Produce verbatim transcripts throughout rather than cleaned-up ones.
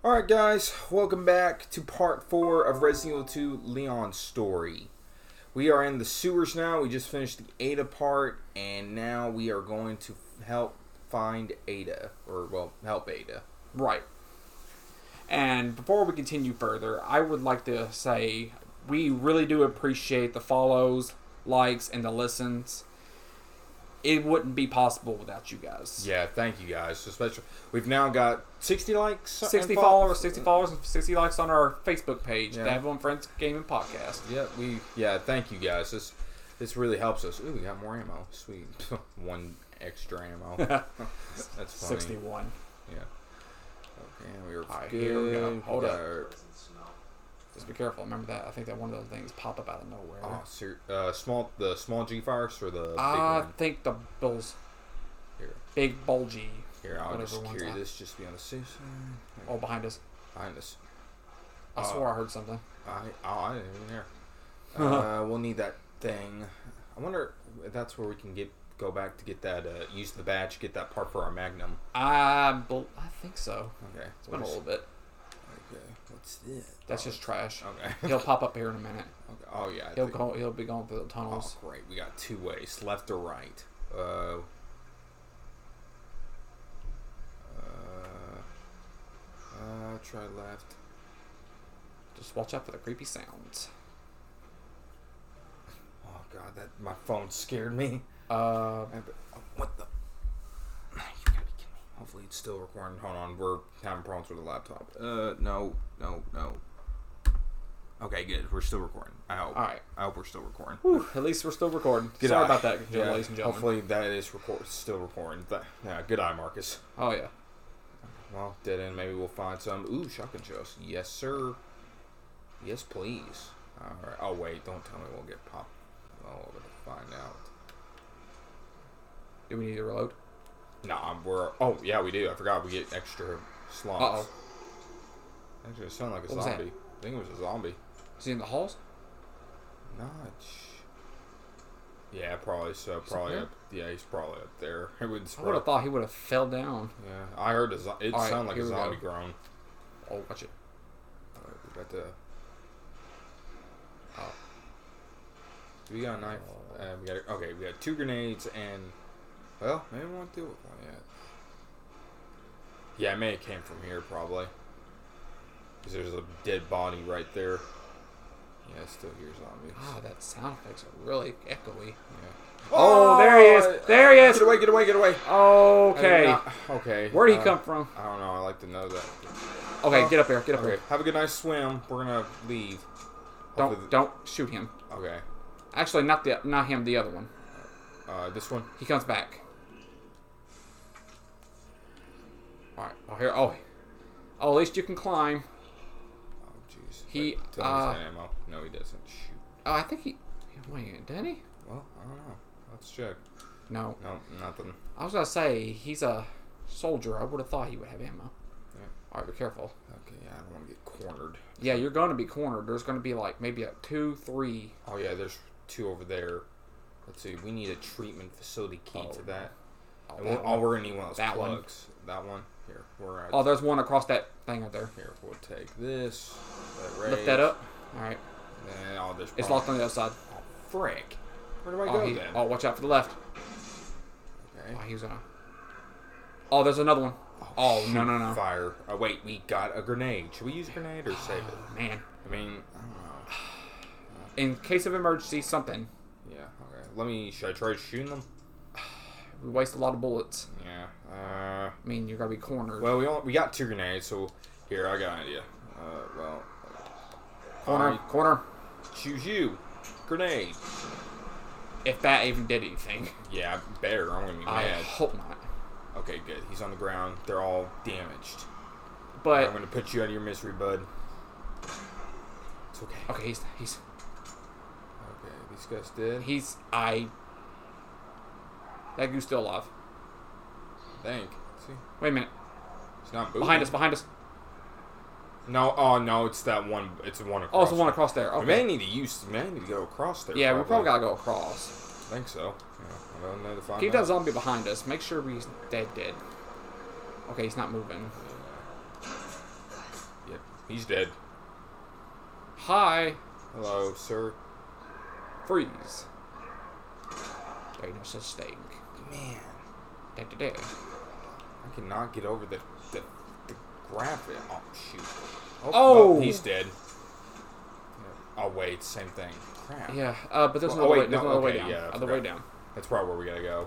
Alright guys, welcome back to part four of Resident Evil two Leon's story. We are in the sewers now. We just finished the Ada part, and now we are going to help find Ada. Or, well, help Ada. Right. And before we continue further, I would like to say we really do appreciate the follows, likes, and the listens. It wouldn't be possible without you guys. Yeah, thank you guys. Especially, we've now got sixty likes. sixty followers, sixty followers, and sixty likes on our Facebook page, Yeah. the Have One Friends Gaming Podcast. Yeah, we. Yeah, thank you guys. This this really helps us. Ooh, we got more ammo. Sweet, one extra ammo. That's funny. sixty-one. Yeah. Okay, we were Alright, good. here we go. Hold we up. our- Just be careful. Remember that. I think that one of those things pop up out of nowhere. Oh, sir, uh, small the small G fires or the big I one? think the those Here, big bulgy. here, I'll whatever just ones carry are. this. Just be on the safe side. Oh, behind us. Behind us. I Uh, swore I heard something. I oh, I didn't even hear. Uh, we'll need that thing. I wonder if that's where we can get go back to get that. Uh, use the badge, get that part for our Magnum. I bel I think so. Okay, It's been a little bit. Okay, what's this? That's Oh, just trash. Okay. He'll pop up here in a minute. Okay. Oh yeah. I He'll think- go. He'll be going through the tunnels. Oh great, we got two ways, left or right. Uh. Uh. Uh. Try left. Just watch out for the creepy sounds. Oh god, that my phone scared me. Uh, I bet- oh, what the? You gotta be kidding me. Hopefully it's still recording. Hold on, we're having problems with the laptop. Uh, no, no, no. Okay, good. We're still recording. I hope. all right. I hope we're still recording. Whew, at least we're still recording. Good Sorry eye. about that, Yeah, ladies and gentlemen. hopefully that is record still recording. Th- Yeah, good eye, Marcus. Oh yeah. Well, dead end. Maybe we'll find some. Ooh, shotgun shells. Yes, sir. Yes, please. All right. Oh wait, don't tell me we'll get popped. Oh, we're gonna find out. Do we need to reload? Nah, we're. Oh yeah, we do. I forgot we get extra slots. Uh oh. Actually, it sounded like a What was zombie. that? I think it was a zombie. Is he in the halls? Notch. Yeah, probably so. Is he Probably here? up. Yeah, he's probably up there. It would. I would have thought he would have fell down. Yeah, I heard a zo- it All right, sounded like here a we go. zombie groan. Oh, watch it. Alright, we got the. Oh. Do we got a knife? Uh, we got. Okay, we got two grenades and. Well, maybe we won't deal with one yet. Yeah, it may have came from here probably. Because there's a dead body right there. Yeah, I still hear zombies. Ah, that sound effects are really echoey. Yeah. Oh, there he is. There he is. Get away! Get away! Get away! Okay. I did not- okay. Where'd he uh, come from? I don't know. I like to know that. Okay, Oh, get up here. Get up Okay. here. Have a good night swim. We're gonna leave. Don't Hopefully don't shoot him. the- Okay. Actually, not the not him. The other one. Uh, this one. He comes back. All right. Oh here. Oh. Oh, at least you can climb. Oh, jeez. He, Wait, tell me uh, he's got ammo. No, he doesn't. Shoot. Oh, I think he. Wait, did he? Well, I don't know. Let's check. No. No, nothing. I was gonna say he's a soldier. I would have thought he would have ammo. Yeah. All right, be careful. Okay, yeah, I don't want to get cornered. Yeah, you're going to be cornered. There's going to be like maybe a two, three. Oh, yeah, there's two over there. Let's see. We need a treatment facility key Oh, for that. Oh, And that we'll- oh, one. we're going to need one of those That one. plugs. That one. Here. We're at, Oh, there's one across that thing right there. Here, we'll take this. That Lift that raise, up. All right. And, oh, there's It's probably- locked on the other side. Oh, frick. Where do I Oh, go he, then? oh, watch out for the left. Okay. Oh, he was gonna. Oh, there's another one. Oh, no, shoot, no, no. Fire. Oh, wait, we got a grenade. Should we use a grenade or save it? Oh, man. I mean, I don't know. In case of emergency, something. Yeah, okay. Let me, should I try shooting them? We waste a lot of bullets. Yeah. Uh, I mean, you're gonna be cornered. well, we only, we got two grenades, so here, I got an idea. Uh, well. corner, I corner. choose you. Grenade. If that even did anything. Yeah, better. I'm gonna be I mad. hope not. Okay, good. He's on the ground. They're all damaged. But I'm gonna put you out of your misery, bud. It's okay. okay, he's he's Okay, these guys dead. he's I. That goose still alive. Think. See, Wait a minute. he's not moving. Behind us, behind us. No, oh no, it's that one. It's the one across. Oh, it's the one across there. We may Okay. need to use. We may need to go across there. Yeah, we probably gotta go across. I think so. Yeah, I don't know to find Keep out. that zombie behind us. Make sure he's dead, dead. Okay, he's not moving. He's dead. Hi. Hello, sir. Freeze. There ain't no such thing. Man. Da, da, da. I cannot get over the the, the graphic. Oh, shoot. Oh, Oh! well, he's dead. Oh, wait. Same thing. Crap. Yeah, uh, but there's Well, another oh, wait, way. There's no, another way okay, down. yeah, I other way forgot. down. That's probably where we gotta go.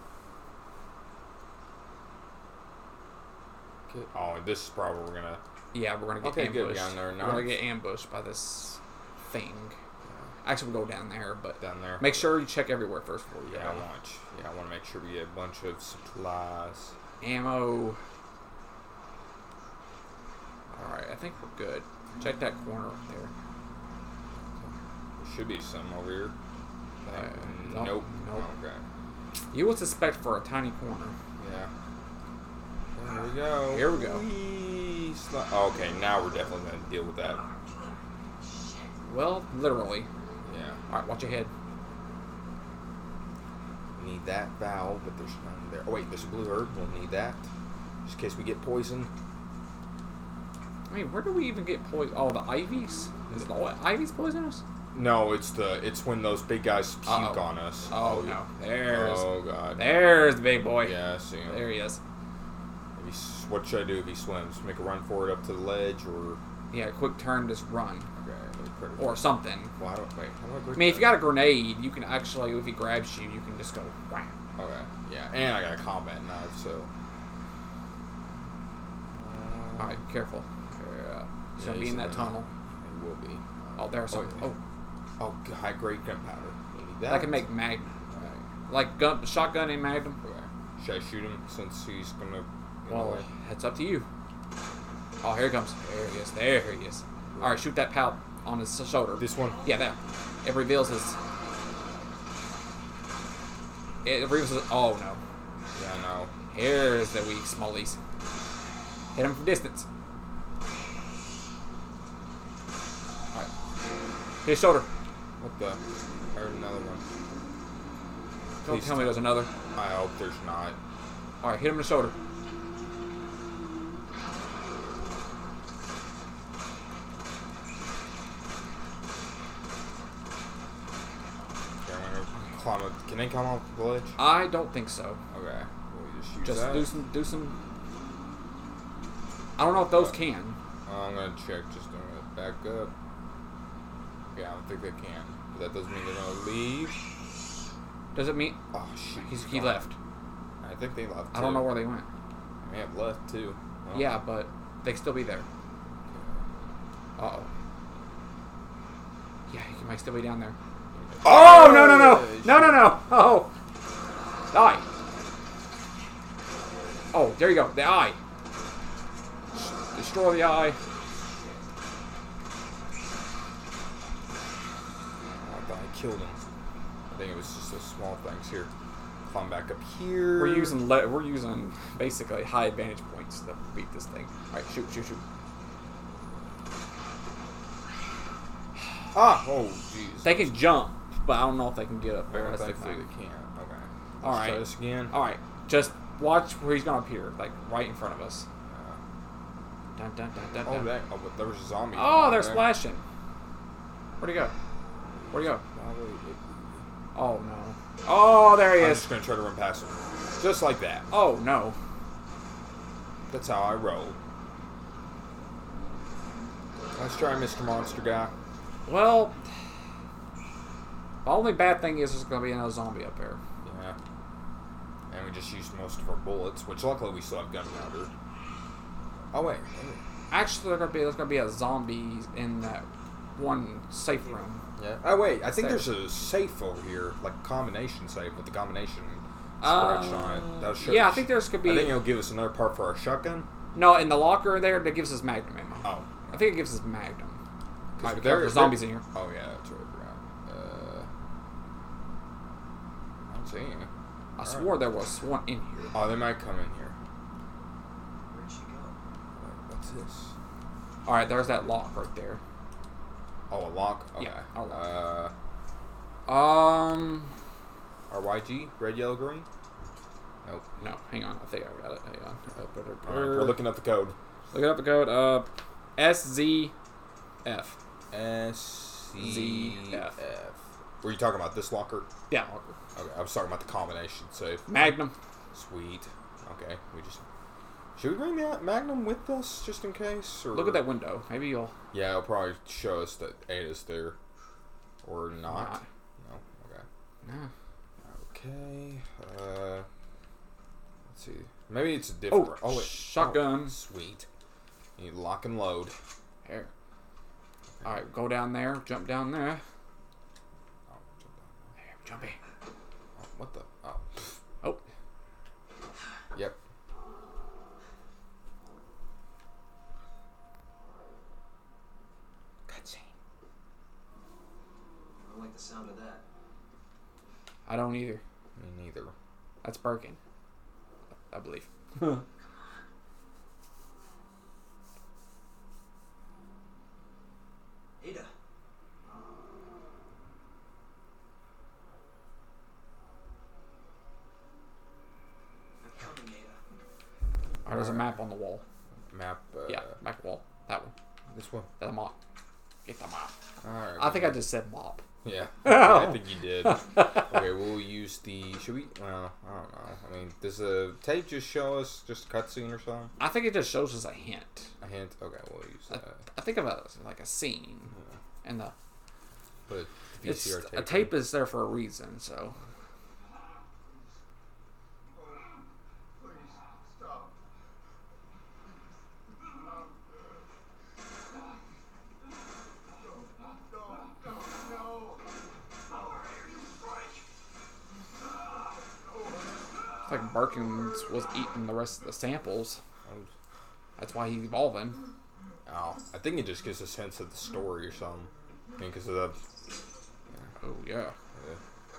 Okay. Oh, and this is probably where we're gonna... Yeah, we're gonna get Okay, good, ambushed. down there, We're gonna nice. get ambushed by this thing. Actually, we'll go down there, but Down there. make sure you check everywhere first before you Yeah, go. I want. Yeah, I want to make sure we get a bunch of supplies. Ammo. All right, I think we're good. Check that corner up there. There should be some over here. Uh, nope. nope. Nope. Okay. You would suspect for a tiny corner. Yeah. There we go. Here we go. Whee, sli- oh, okay, now we're definitely going to deal with that. Well, literally. Yeah. All right, watch your head. We need that valve, but there's none there. Oh, wait, there's a blue herb. We'll need that. Just in case we get poisoned. I mean, where do we even get poison? Oh, the ivies? Is the ivies poisonous? No, it's the it's when those big guys puke Uh-oh. on us. Oh, no. There's, Oh, God. there's the big boy. Yeah, I see him. There he is. If he s- what should I do if he swims? Make a run for it up to the ledge, or... Yeah, quick turn, just run. Okay, let me put it- Or something. Well, I don't... Wait, how do I quick I mean, if you turn? got a grenade, you can actually, if he grabs you, you can just go wham. Okay, yeah, and I got a combat knife, so... Uh, Alright, careful. Yeah. He's yeah, gonna be he's in that there. tunnel. He will be. Oh, there's Oh, something. wait. Oh, Oh, high-grade gunpowder. We need that. that can make magnum. Right. Like gun, shotgun and magnum. Okay. Should I shoot him since he's gonna... in the Well, way? it's up to you. Oh, here he comes. There he is. There he is. Alright, shoot that pal on his shoulder. This one? Yeah, that. It reveals his... It reveals his... Oh, no. Yeah, I know. Here's the weak smallies. Hit him from distance. Alright. Hit his shoulder. What the? I heard another one. Don't Please tell me there's another. I hope there's not. Alright, hit him in the shoulder. Okay, I'm gonna climb up. Can they come off the ledge? I don't think so. Okay. We'll just use Just that. do some... Do some... I don't know if those can. Oh, I'm gonna check. Just I'm gonna back up. Yeah, I don't think they can. But that doesn't mean they're gonna leave. Does it mean... Oh shoot. He's, he's he gone. left. I think they left. I don't too. know where they went. They may have left too. Well, Yeah, but they can still be there. Uh-oh. Yeah, he might still be down there. Oh, no, no, no! No, no, no! Oh! Die! Oh, there you go. The eye. Destroy the eye. I thought I killed him. I think it was just those small things here. Climb back up here. We're using le we're using basically high advantage points to beat this thing. All right, shoot, shoot, shoot. Ah! Oh, jeez. They can jump, but I don't know if they can get up I there. don't That's the think they thing. can. Okay. Let's All right. try this again. All right, just watch where he's gonna appear, like right in front of us. Uh, Dun, dun, dun, dun, oh, dun. that. Oh, but there was a zombie. Oh, they're there. splashing. Where'd he go? Where'd he go? Probably it- Oh no. Oh, there he I'm is. just gonna try to run past him. Just like that. Oh no. That's how I roll. Let's try Mister Monster Guy. Well, the only bad thing is there's gonna be another zombie up there. Yeah. And we just used most of our bullets, which luckily we still have gunpowder. Oh wait. wait. Actually, there's gonna be there's gonna be a zombie in that one safe room. Yeah. Oh wait, I think Safe. there's a safe over here, like a combination safe with the combination Uh, scratched on it. That'll show yeah, I us- think there's could be I think it'll give us another part for our shotgun. no in the locker there that gives us magnum ammo. Oh. I think it gives us magnum. Might be there- careful, there's zombies in here. Oh yeah, that's right. I forgot. Uh, I don't see any. I All swore right. there was one in here. Oh, they might come in here. Where'd she go? Wait, what's this? All right, there's that lock right there. Oh, a lock. Okay. Yeah, a lock. Uh, Um, R Y G, red, yellow, green. Nope. no, hang on. I think I got it. Hang on. Uh, but- All right, we're looking up the code. Look it up the code. Uh, S Z F. S Z C F. F. Were you talking about this locker? Yeah. Okay, I was talking about the combination safe. Magnum. Sweet. Okay, we just... Should we bring that Magnum with us, just in case? Or... Look at that window. Maybe you'll... Yeah, it'll probably show us that Ada's there. Or not. Not. No? Okay. No. Okay. Uh... Let's see. Maybe it's a different... Oh, wait. shotgun. Oh, sweet. You need lock and load. Here. Alright, go down there. Jump down there. Oh, jump down There, jumpy. there. Oh, what the... Oh. Oh. Yep. Cutscene. I don't like the sound of that. I don't either. Me neither. That's Birkin. I believe. Ada. I'm coming, Ada. Alright, there's a map on the wall. Map... Uh, Yeah, map on the wall. That one. This one. The mop. Get the mop. Alright. I think I just said mop. Yeah. Oh. I think you did. Okay, we'll use the... Should we... Well, I don't know. I mean, does the tape just show us just a cutscene or something? I think it just shows us a hint. A hint? Okay, we'll use I, that. I think of it as like a scene. Yeah. And the... Put a V It's, C R tape. a tape is there for a reason, so... It's like Birkin was eating the rest of the samples. Oh, That's why he's evolving. oh, I think it just gives a sense of the story or something. I mean, because of the... Oh, yeah. Yeah.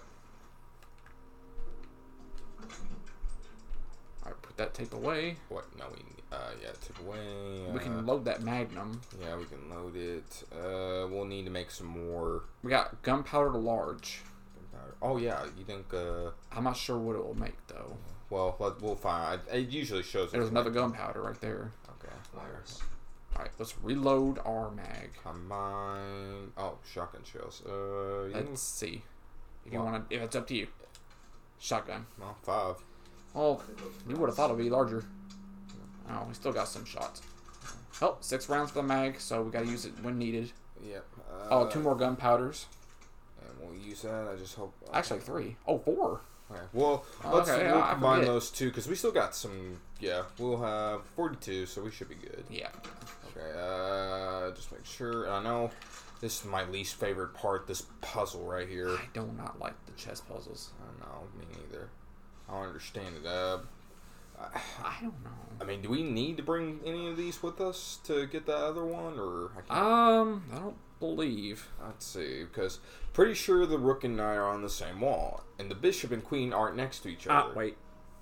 Alright, put that tape away. What? No, we... Uh, yeah, tip away. Uh, We can load that Magnum. Yeah, we can load it. Uh, we'll need to make some more... We got gunpowder large. gunpowder. Oh, yeah, you think... Uh, I'm not sure what it will make, though. well, let, we'll find... It usually shows... There's us another like- gunpowder right there. Okay. Wires. Alright, let's reload our mag. Combine... Oh, shotgun shells. Uh, you Let's see. If you What? want to... If it's up to you. Shotgun. well, five. Oh, you would have thought it would be larger. Oh, we still got some shots. Oh, six rounds for the mag, so we got to use it when needed. Yep. Uh, Oh, two more gunpowders. And we'll use that. I just hope... Actually, three. Oh, four. Okay. Well, Oh, let's okay, we'll I- I combine forget. those two because we still got some. Yeah, we'll have forty-two, so we should be good. Yeah. Okay. Uh, just make sure. I know this is my least favorite part. This puzzle right here. I do not like the chess puzzles. I don't know. Me neither. I don't understand it. Uh, I don't know. I mean, do we need to bring any of these with us to get the other one, or I can't? Um, I don't believe. Let's see, because pretty sure the rook and knight are on the same wall, and the bishop and queen aren't next to each other. Ah, wait.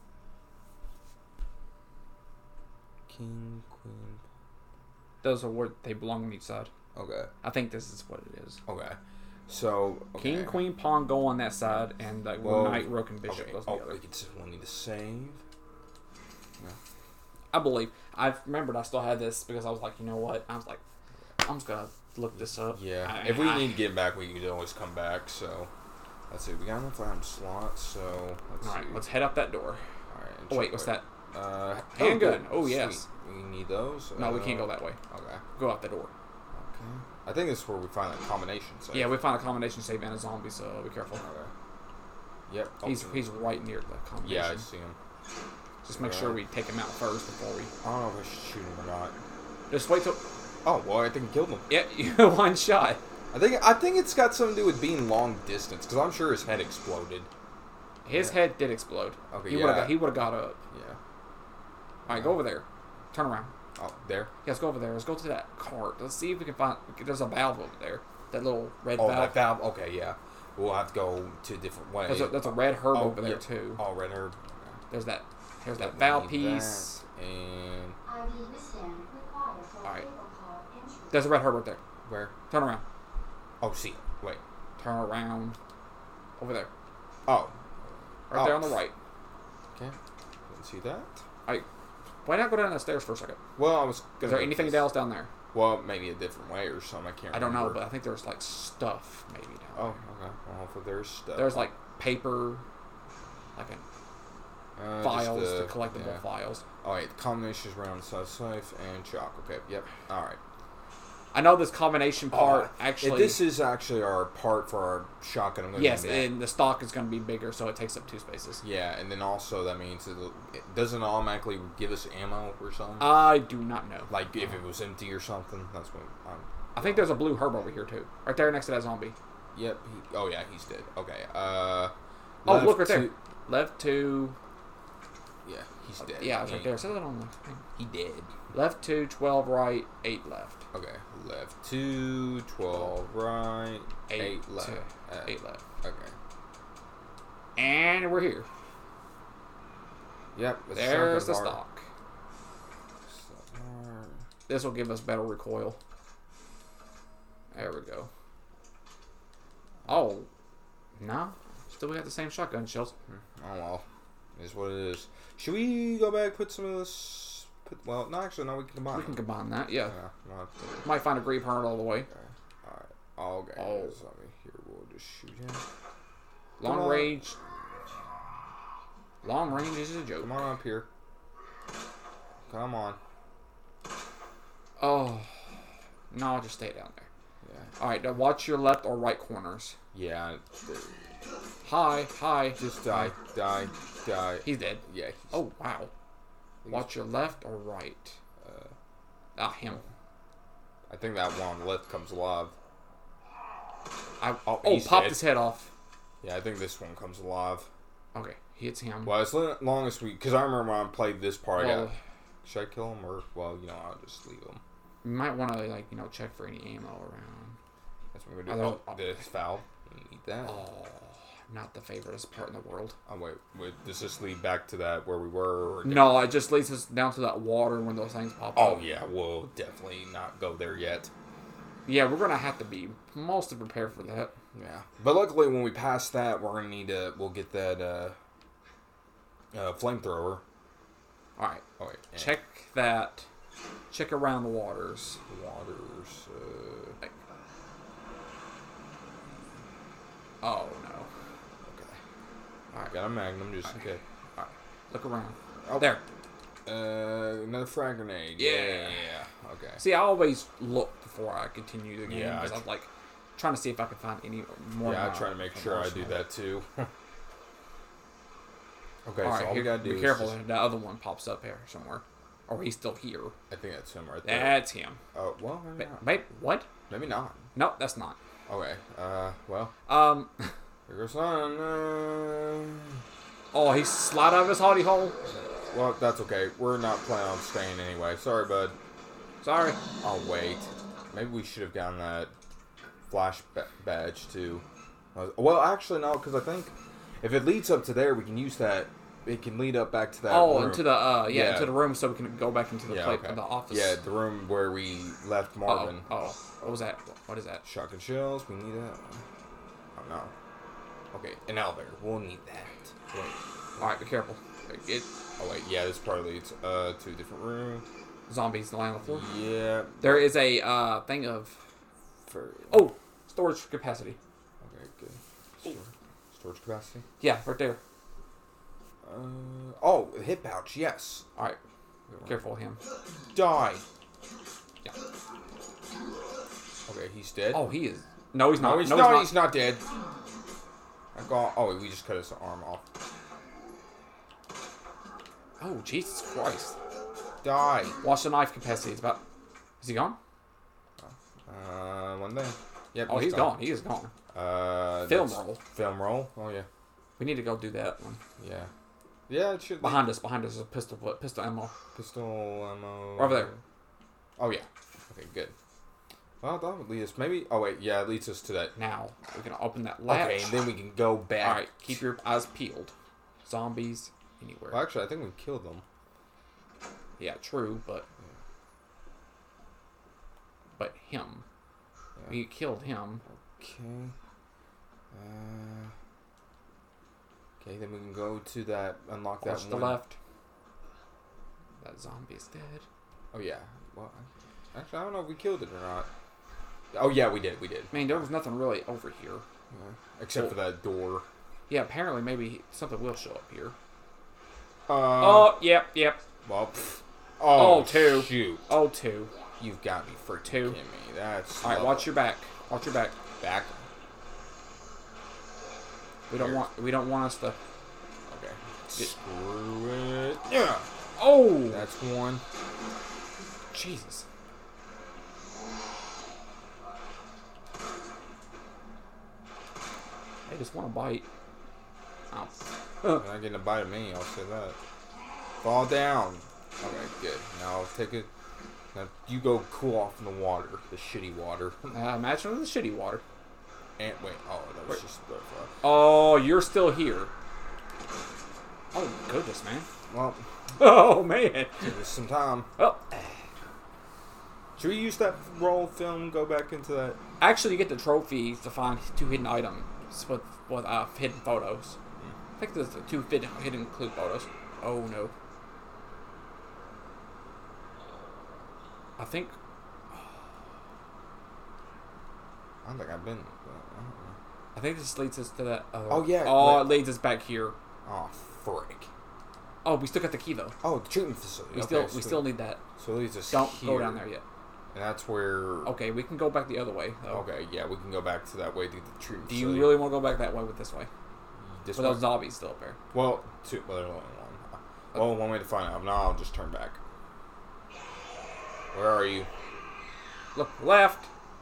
King, queen. Those are where they belong on each side. Okay. I think this is what it is. Okay. So okay. King, queen, pawn go on that side, and like Well, knight, rook, and bishop Okay. goes on Oh, the other. we can we'll need to save. I believe. I remembered I still had this because I was like, you know what? I was like, I'm just gonna look this up. Yeah. I- if we I- need to get back, we can always come back. So let's see. We got enough item slots. So let's All see. right, let's head up that door. All right. and Oh wait, check what's what- that? Uh, Handgun. good. Oh, Sweet. yes. We need those. No, we Uh, can't go that way. Okay. Go out the door. Okay. I think this is where we find that combination. Save. Yeah, we found a combination save and a zombie, so be careful. Okay. Yep. Oh, He's he's right near the combination. Yeah, I see him. Just make Yeah. sure we take him out first before we. I don't know if I should shoot him or not. Just wait till. Oh well, I think I killed him. Yeah, you one shot. I think I think it's got something to do with being long distance because I'm sure his head exploded. His Yeah. head did explode. Okay, He yeah. would have. He would have got up. Yeah. All right, go over there. Turn around. Oh, there. Yeah, let's go over there. Let's go to that cart. Let's see if we can find. There's a valve over there. That little red Oh, valve. that valve. Okay, yeah. We'll have to go to a different way. There's a, there's a red herb Oh, over there yeah. too. Oh, red herb. There's that. There's that We valve need piece. that. And I D withstand required for Alright. cable car entry. There's a red herb right there. where? Turn around. Oh, see. Wait. Turn around. Over there. Oh. Right Oh. there on the right. Okay. Didn't see that. Alright. Why not go down the stairs for a second? Well, I was. Is Gonna there go anything this. else down there? Well, maybe a different way or something. I can't. I don't know, remember. but I think there's like stuff maybe down Oh, there. okay. Well, hopefully there's stuff. There's like paper, like a uh, files, just, uh, the collectible yeah. files. Oh wait, combinations round size safe and chalk. Okay. Yep. All right. I know this combination part Oh, actually. This is actually our part for our shotgun. I'm gonna yes, do that. and the stock is going to be bigger, so it takes up two spaces. Yeah, and then also that means it, it doesn't automatically give us ammo or something. I do not know. Like if it was empty or something. That's what. I'm, I think there's a blue herb over here too, right there next to that zombie. Yep. He, oh yeah, he's dead. Okay. Uh. Oh, left look right there. to- Left two. Yeah, he's dead. Yeah, it's He right there. It says it on the thing. He dead. Left two, twelve right, eight left. Okay. Left two, twelve right, eight, Eight left. to- Uh, Eight left. Okay. And we're here. Yep. with There's the shotgun bar. stock. Bar. This will give us better recoil. There we go. Oh. No. Still we got the same shotgun shells. Oh well. It is what it is. Should we go back put some of this? Put, well, no, actually, no. We can combine. We can them. combine that, yeah. Yeah. No, I have to- Might find a grape heart all the way. okay. All right. Okay. Oh. So, I mean, here we'll just shoot him. Long Come on. range. Long range is a joke. Come on up here. Come on. Oh. No, I'll just stay down there. Yeah. Alright, now watch your left or right corners. Yeah. th- Hi, hi. Just die, die, die. He's dead. Yeah. He's, Oh, wow. Watch your left or right. Uh, Ah, him. I think that one on the left comes alive. I, Oh, oh, he's popped dead. his head off. Yeah, I think this one comes alive. Okay, hits him. Well, as lo- long as we, because I remember when I played this part, I Well, got. Should I kill him or well, you know, I'll just leave him. you might want to, like, you know, check for any ammo around. That's what we're I gonna do. don't- Oh, the valve. You need that. Oh, not the favoriteest part in the world. Oh wait, wait, does this lead back to that where we were? Or No, it just leads us down to that water when those things pop Oh up. yeah, we'll definitely not go there yet. Yeah, we're going to have to be mostly prepared for that. Yeah, but luckily when we pass that, we're gonna need to. We'll get that uh, uh flamethrower. Alright, Oh wait, and check that. Check around the waters. waters. Uh, Like- Oh, no. okay, Alright, got a magnum just in case. look around. Oh. There. Uh, another frag grenade. Yeah. yeah, yeah. Okay. See, I always look before I continue the game Yeah, I because tr- I'm like trying to see if I can find any more. Yeah, I uh, try to make sure I do promotional. that too. Okay, All so right, all we here, gotta do be is careful. just- That other one pops up here somewhere, or he's still here. I think that's him right there. That's him. Oh well, maybe Wait, not. wait, what? Maybe not. No, that's not. Okay. Uh, well, Um. here goes on. Uh, Oh, he slid out of his hidey hole. well, that's okay. We're not planning on staying anyway. Sorry, bud. Sorry. I'll wait. Maybe we should have gotten that flash ba- badge too. Uh, Well, actually, no, because I think if it leads up to there, we can use that. It can lead up back to that. Oh, room. into the uh, yeah, Yeah. into the room so we can go back into the yeah, plate okay. the office. Yeah, the room where we left Oh, Marvin. oh, what was that? What is that? Shotgun shells. We need that. Oh no. Okay, an elevator. We'll need that. Wait. All right, be careful. It Oh wait, yeah, this probably leads uh to a different room. zombies lying on the floor. Yeah. There is a uh thing of For, oh storage capacity. Okay, good. Stor- storage capacity. Yeah, right there. Uh oh, hip pouch. Yes. All right, careful of him. Die. Yeah. Okay, he's dead. Oh, he is. No, he's not. no, he's no, not. he's He's not dead. I got. Oh, we just cut his arm off. Oh, Jesus Christ! Die. Watch the knife capacity. It's about. Is he gone? Uh, one day. Yep. Oh, he's gone. He is gone. Uh, Film that's- roll. Film roll. Oh yeah. We need to go do that one. Yeah. Yeah, it should. Behind us. Behind us is a pistol. Pistol ammo. Pistol ammo. Over there. Oh yeah. Okay, good. Well, that would lead us. Maybe. Oh wait, yeah, it leads us to that. Now we can open that latch. Okay, and then we can go back. All right, keep your eyes peeled. Zombies anywhere. Well, actually, I think we killed them. Yeah, true, but but him. Yeah. We killed him. Okay. Uh. Okay, then we can go to that. Unlock that Watch the one. left. That zombie's dead. Oh yeah. Well. Actually, I don't know if we killed it or not. Oh, yeah, we did. We did. I mean, there was nothing really over here. Yeah. Except for that door. Yeah, apparently maybe something will show up here. Uh, Oh, yep, yep. Well, pff. Oh, Oh, two. shoot. Oh, two. You've got me freaking Two. kidding me. That's All right, level. watch your back. Watch your back. back. We don't Here. want. We don't want us to. Okay. Screw it. Yeah. Oh, That's one. Jesus. I just want a bite. Oh. You're not getting a bite of me, I'll say that. Fall down. Okay, good. Now take it. Now you go cool off in the water, the shitty water. Uh, imagine it was shitty water. And wait, oh, that was Wait. just butterfly. Oh, you're still here. Oh goodness, man. Well, Oh man. give us some time. Oh, Should we use that roll film? Go back into that. actually, you get the trophy to find two hidden items with with uh, hidden photos. I think there's the two hidden hidden clue photos. Oh no. I think. I don't think I've been. I don't know. I think this leads us to that. Uh, Oh, yeah, Oh, but- it leads us back here. Oh frick. Oh, we still got the key though. Oh, the treatment facility. We Okay, still we so- still need that. So it leads us Don't here. go down there yet. And that's where. Okay, we can go back the other way though. Okay, yeah, we can go back to that way to get the treatment Do you facility. really want to go back that way with this way? This With way? those zombies still up there. Well, two. Well, there's only one. Well, one way to find out. Now I'll just turn back. Where are you? Look left.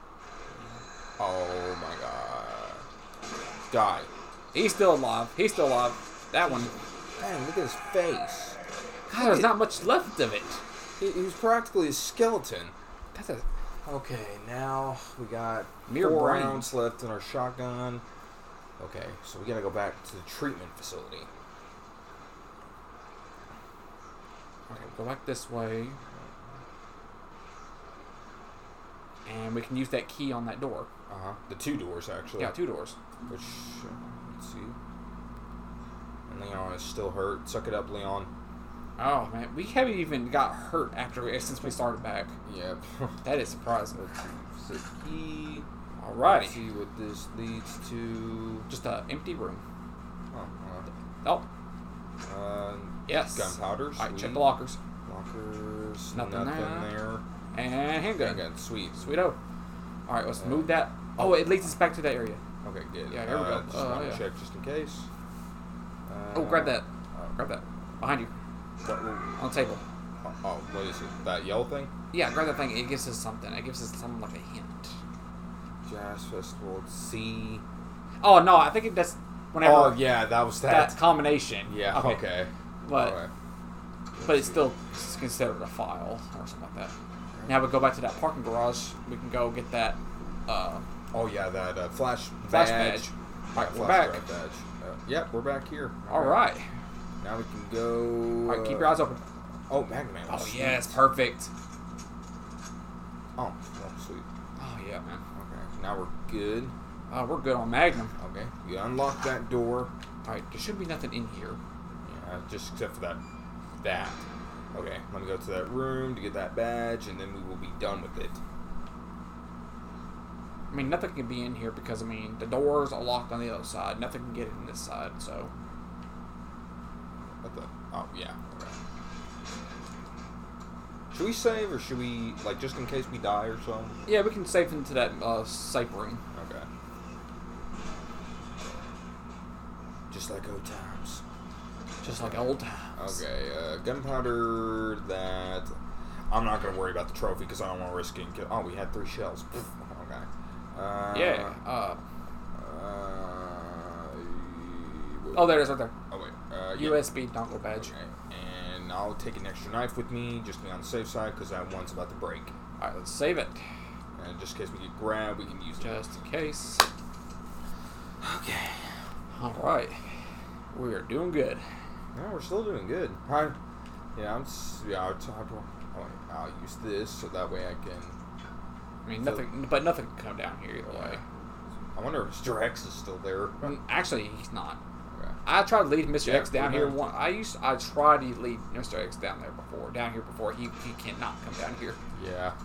Oh my god. Die. He's still alive. He's still alive. That one. Man, look at his face. God, there's not much left of it. He, he was practically a skeleton. That's a. Okay, now we got Mere four brains. rounds left in our shotgun. Okay, so we gotta go back to the treatment facility. Okay, go back this way. And we can use that key on that door. Uh huh. The two doors, actually. Yeah, two doors. Which, uh, let's see. And Leon is still hurt. Suck it up, Leon. Oh man, we haven't even got hurt after since we started back. Yep. That is surprising. Set key. Alrighty. Let's see what this leads to. Just an empty room. Oh, Oh, uh, uh, yes. gunpowder. Alright, check sweet. the lockers. Lockers. Nothing there. there. And handgun. Handgun. Sweet. Sweeto. Alright, let's Uh, move that. Oh, it leads us back to that area. Okay, good. Yeah, here we uh, go. Just Uh, want to yeah. check just in case. Uh, Oh, grab that. Oh, Grab that. Behind you. what, what- On the table. oh, oh, what is it? That yellow thing? Yeah, grab that thing. It gives us something. It gives us something like a hint. Jazz Festival. C. Oh, no, I think it, that's whenever. Oh, yeah, that was that. That's combination. yeah, okay. But Alright. but it's still considered a file or something like that. Now we go back to that parking garage. We can go get that uh, Oh, yeah, that uh, flash, flash badge. badge. Yeah, Alright, we're flash back. drive badge. Uh, yep, we're back here. All right. Now we can go. All right, keep uh, your eyes open. Oh, Magnum. Oh, sweet. yes, perfect. Oh, well, sweet. Oh, yeah, man. Okay, now we're good. Uh, we're good on Magnum. Okay, you unlock that door. All right, there should be nothing in here. Yeah, just except for that. That. Okay, let me go to that room to get that badge, and then we will be done with it. I mean, nothing can be in here because, I mean, the doors are locked on the other side. Nothing can get in this side, so. What the? Oh, yeah. Okay. Should we save, or should we, like, just in case we die or something? Yeah, we can save into that uh, safe room. Okay. Just like old times. Just like old times. Okay, uh, gunpowder that... I'm not going to worry about the trophy because I don't want to risk getting killed. Oh, we had three shells. Okay. Uh, Yeah. Uh, Uh, oh, there it is right there. Oh, wait. Uh, yeah. U S B dongle badge. Okay. And I'll take an extra knife with me just to be on the safe side because that one's about to break. All right, let's save it. And just in case we get grabbed, we can use it. Just in case. Okay. All right. We are doing good. No, we're still doing good. Hi. Yeah, I'm. s- Yeah, I'll, t- I'll, oh, I'll use this so that way I can. I mean, So- nothing, but nothing can come down here either way. I wonder if Mister X is still there. Mm, Actually, he's not. Okay. I tried to lead Mister Yeah, X down we're here. not. One, I used, I tried to lead Mister X down there before, down here before. He, he cannot come down here. Yeah.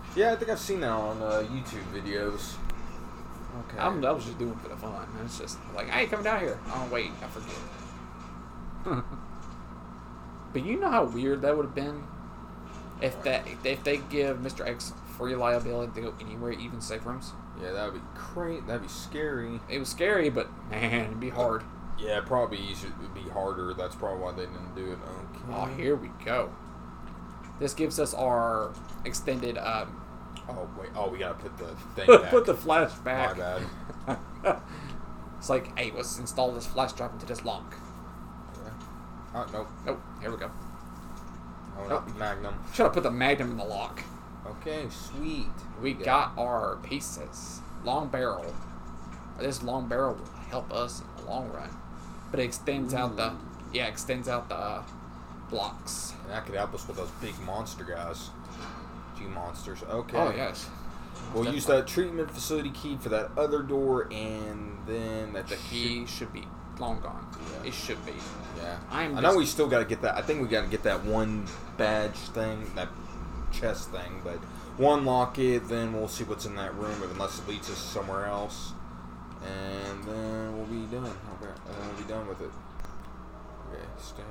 Yeah, I think I've seen that on uh, YouTube videos. Okay. I'm, I was just doing it for the fun. It's just like, hey, come down here. Oh, wait, I forget. But you know how weird that would have been if that if they give Mister X free liability to go anywhere, even safe rooms. Yeah, that'd be great. That'd be scary. It was scary, but man, it'd be hard. Yeah, probably easier. It'd be harder. That's probably why they didn't do it. Okay. Oh, here we go. This gives us our extended. Um, Oh wait. Oh, we gotta put the thing put, back. put the flash back. My bad. It's like, hey, let's install this flash drive into this lock. Okay. Oh nope. Nope. Here we go. Oh, Nope. not Magnum. Should have put the Magnum in the lock. Okay, sweet. We Yeah. got our pieces. Long barrel. This long barrel will help us in the long run, but it extends out the yeah extends out the uh, blocks. And that could help us with those big monster guys. G monsters. Okay. Oh yes. We'll Definitely. use that treatment facility key for that other door, and then that The key should be long gone. Yeah. It should be. Yeah. I'm I know just- we still got to get that. I think we got to get that one badge thing, that chest thing. But one lock it, then we'll see what's in that room, unless it leads us somewhere else, and then we'll be done. Okay, and then we'll be done with it. Okay, stay.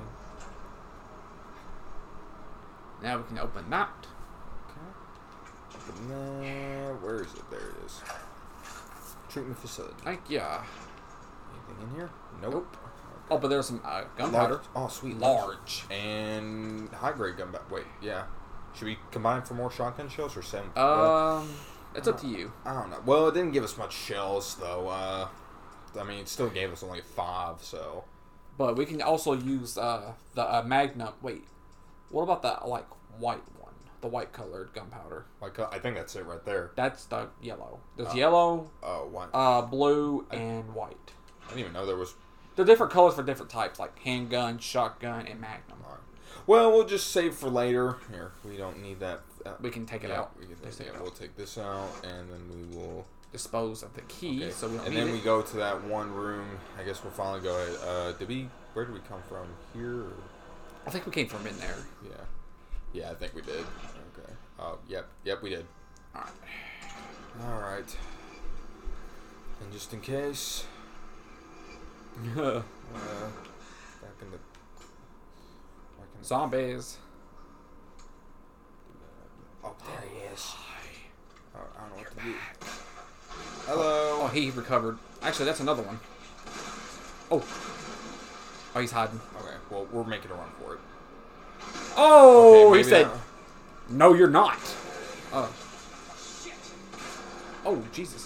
Now we can open that. Okay. Open there. Where is it? There it is. Treatment facility. Like yeah. Anything in here? Nope. Nope. Oh, but there's some uh, gunpowder. Large. Oh, sweet. Large. And high grade gunpowder. Wait, yeah. Should we combine for more shotgun shells or seven? Um, it's up to you. I don't know. Well, it didn't give us much shells, though. Uh, I mean, it still gave us only five, so. But we can also use uh, the uh, Magnum. Wait, what about that like white one? The white colored gunpowder. Like, uh, I think that's it right there. That's the yellow. There's Oh. yellow, Oh, one. uh, blue, and white. I didn't even know there was. They're different colors for different types, like handgun, shotgun, and Magnum. Alright. Well, we'll just save for later. Here, we don't need that. Uh, We can take it yeah, out. We can Just take, take yeah, it we'll out. take this out, and then we will. Dispose of the key, Okay. so we don't and need then it. we go to that one room. I guess we'll finally go ahead. Uh, did we? Where did we come from? Here? Or? I think we came from in there. Yeah. Yeah, I think we did. Okay. Oh, yep. Yep, we did. All right. All right. And just in case, uh, back in the. Back in Zombies. oh, there he is. Oh, I don't know what to do. Hello. Oh, he recovered. Actually, that's another one. Oh. Oh, he's hiding. Okay. Well, we're making a run for it. Oh, Okay, he maybe said, not. "No, you're not." Oh. Oh, Jesus.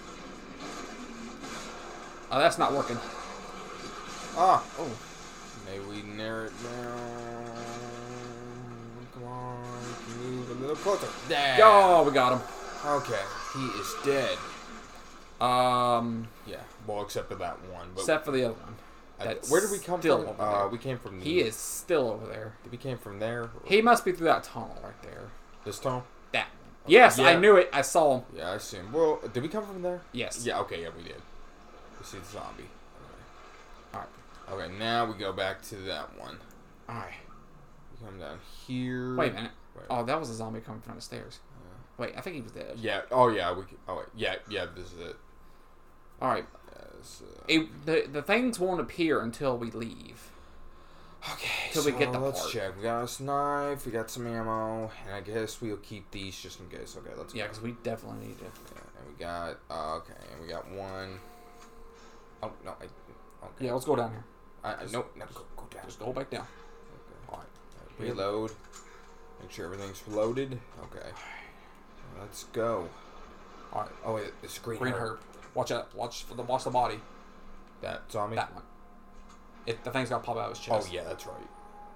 Oh, that's not working. Ah. Oh. Maybe we narrow it down. Come on. Move a little closer. There. Oh, we got him. Okay. He is dead. Um, Yeah. Well, except for that one. But except for the other one. I- That's where did we come still from? over Uh, there. we came from. The, He is still over there. We came from there. He must be through that tunnel right there. This tunnel. That one. Yes, I Yeah. knew it. I saw him. Yeah, I see him. Well, did we come from there? Yes. Yeah. Okay. Yeah, we did. We see the zombie. All right. Okay. Okay. Now we go back to that one. All right. We come down here. Wait a minute. Wait. Oh, that was a zombie coming from the stairs. Wait, I think he was dead. Yeah. Oh yeah. We. Oh wait. Yeah. Yeah. This is it. All right. Yes, uh, It, the the things won't appear until we leave. okay. till so we get the let's part. check. We got us a knife. We got some ammo, and I guess we'll keep these just in case. Okay. Let's. Yeah, go. because we definitely need to. Yeah, and we got. Uh, okay. And we got one. Oh no. I, okay. Yeah, let's go down here. I, I, nope. No. Go, go down. Just go back down. Okay. All right. Reload. Make sure everything's loaded. Okay. Let's go. All right. Oh wait, it's green, Green herb. herb. Watch out. Watch for the watch the body. That zombie. That one. It the thing's got to pop out of his Oh chest. yeah, that's right.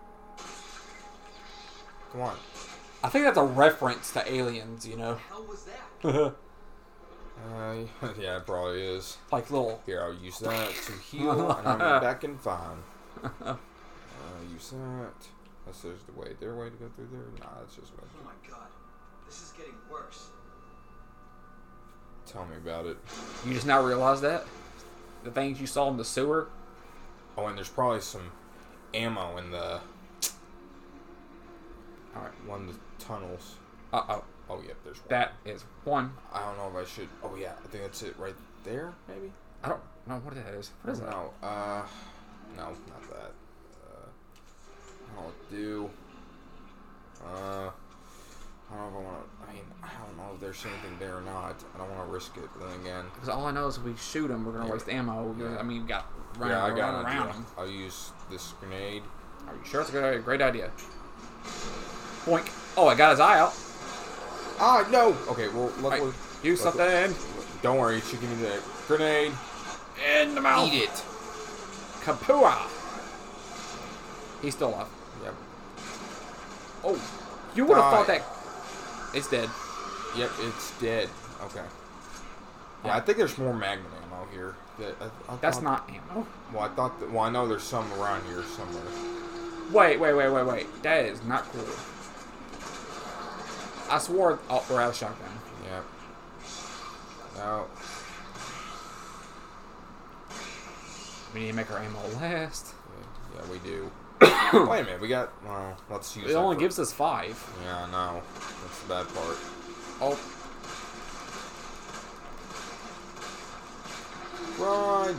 Come on. I think that's a reference to aliens. You know. The hell was that? Uh, yeah, it probably is. Like little. Here, I'll use that to heal, and I'm back and fine. Uh, use that. Unless there's the way, there a way to go through there? Nah, that's just what. Oh my god. This is getting worse. Tell me about it. You just now realize that the things you saw in the sewer. Oh, and there's probably some ammo in the All right. one of the tunnels. Uh oh. Oh, yeah, there's one. That is one. I don't know if I should. Oh, yeah, I think that's it right there, maybe? I don't know what that is. What is that? No, uh, no, not that. Uh, I don't know what to do. Uh, I don't know if I want to. I mean, I don't know if there's anything there or not. I don't want to risk it. But then again, Because all I know is if we shoot him, we're gonna Yeah. waste ammo. Yeah. I mean, we got run, yeah, I run got an around idea. him. I'll use this grenade. Are you sure it's a good, great idea? Boink. Oh, I got his eye out. Ah, no. Okay, well, luckily, Right. Use luckily- something Don't worry, she give me the grenade. in the mouth. Eat it. Kapua. He's still alive. Yep. Oh, you would have Die. thought that. It's dead. Yep, it's dead. Okay. Yeah, I think there's more Magnum ammo here. That I, I That's thought- not ammo. Well, I thought. That, well, I know there's some around here somewhere. Wait, wait, wait, wait, wait. That is not cool. I swore. Oh, we're out of shotgun. Yep. No. We need to make our ammo last. Yeah, yeah, we do. Wait a minute, we got. Well, let's use. It that only for- gives us five. Yeah, I know. That's the bad part. Oh, Run!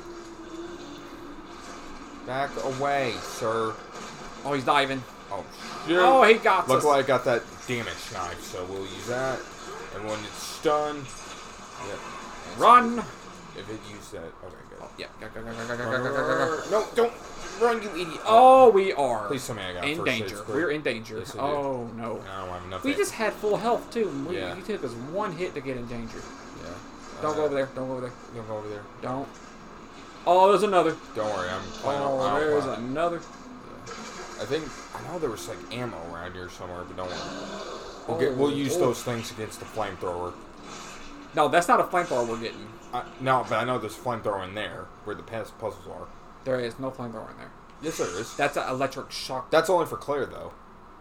Back away, sir. oh, he's diving. Oh, shit. Oh, he got Look us. like I got that damage knife, so we'll use that. And when it's stunned, yep. Run. If it used that, okay, good. Yeah. Go, go, go, go, go, go, go, go, go, go. No, don't run, you idiot. Oh, we are Please tell me I got in first danger. aid square. We're in danger. Yes, I do. Oh no. And I don't have enough. We hit. just had full health too. and We, Yeah. You took us one hit to get in danger. Yeah. Don't Uh, go over there. Don't go over there. Don't go over there. Don't. Oh, there's another. Don't worry, I'm playing Oh, on there's autopilot. another. I think I know there was like ammo around here somewhere, but don't worry. We'll Oh, get we'll use oh. those things against the flamethrower. No, that's not a flamethrower we're getting. I, no, but I know there's flamethrower in there where the past puzzles are. There is no flamethrower in there. Yes, there is. That's an electric shock. That's only for Claire though.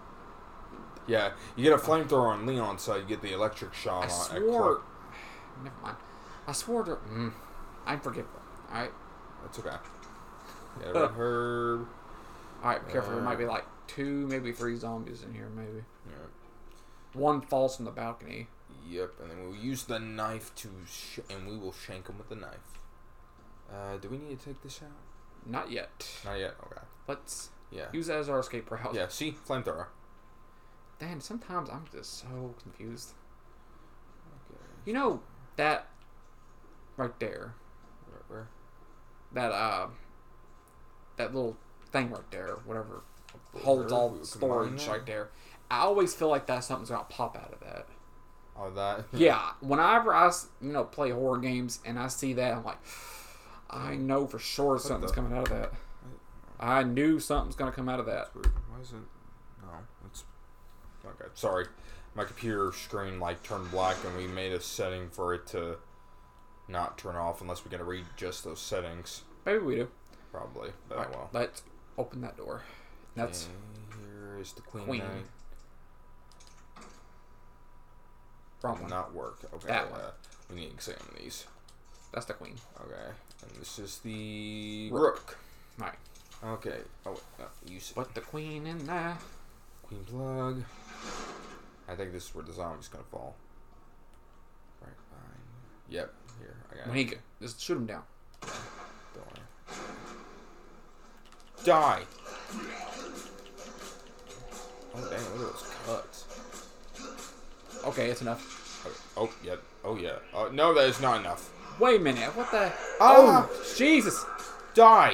Yeah, you get a flamethrower on Leon's side, you get the electric shot I on swore. Never mind. I swore to. Mm, I'm forgetful. All right. That's okay. Yeah, Red Herb. All right. Be careful. there Uh, might be like two, maybe three zombies in here. Maybe Yeah. one falls from the balcony. Yep, and then we'll use the knife to, sh and we will shank him with the knife. Uh, do we need to take this out? Not yet. Not yet. Okay. Let's Yeah. use that as our escape route. Yeah. See, flamethrower. Dan, sometimes I'm just so confused. Okay. You know that right there, Where? where? that uh, that little thing right there, whatever Where holds all we were storage combining right there. I always feel like that something's gonna pop out of that. Oh, that. Yeah, whenever I s- you know play horror games and I see that, I'm like, I know for sure something's the- coming out of that. I knew something's gonna come out of that. That's weird. Why is it? No, it's okay. Sorry, my computer screen like turned black, and we made a setting for it to not turn off unless we gotta read just those settings. Maybe we do. Probably, but All right, well. let's open that door. That's Okay, here is the Queen. Queen. Knight. wrong Did one. not work. Okay, That one. uh, we need to examine these. That's the queen. Okay, and this is the Rook. rook. Right. Okay. Oh, wait, no, use Put the queen in there. Queen plug. I think this is where the zombie's gonna fall. Right behind. Yep. Here, I got When it. he go, just shoot him down. Don't worry. Die. Oh dang! Look at those cuts. Okay, it's enough. Okay. Oh yeah. Oh yeah. Oh no, that is not enough. Wait a minute. What the? Ah! Oh, Jesus. Die.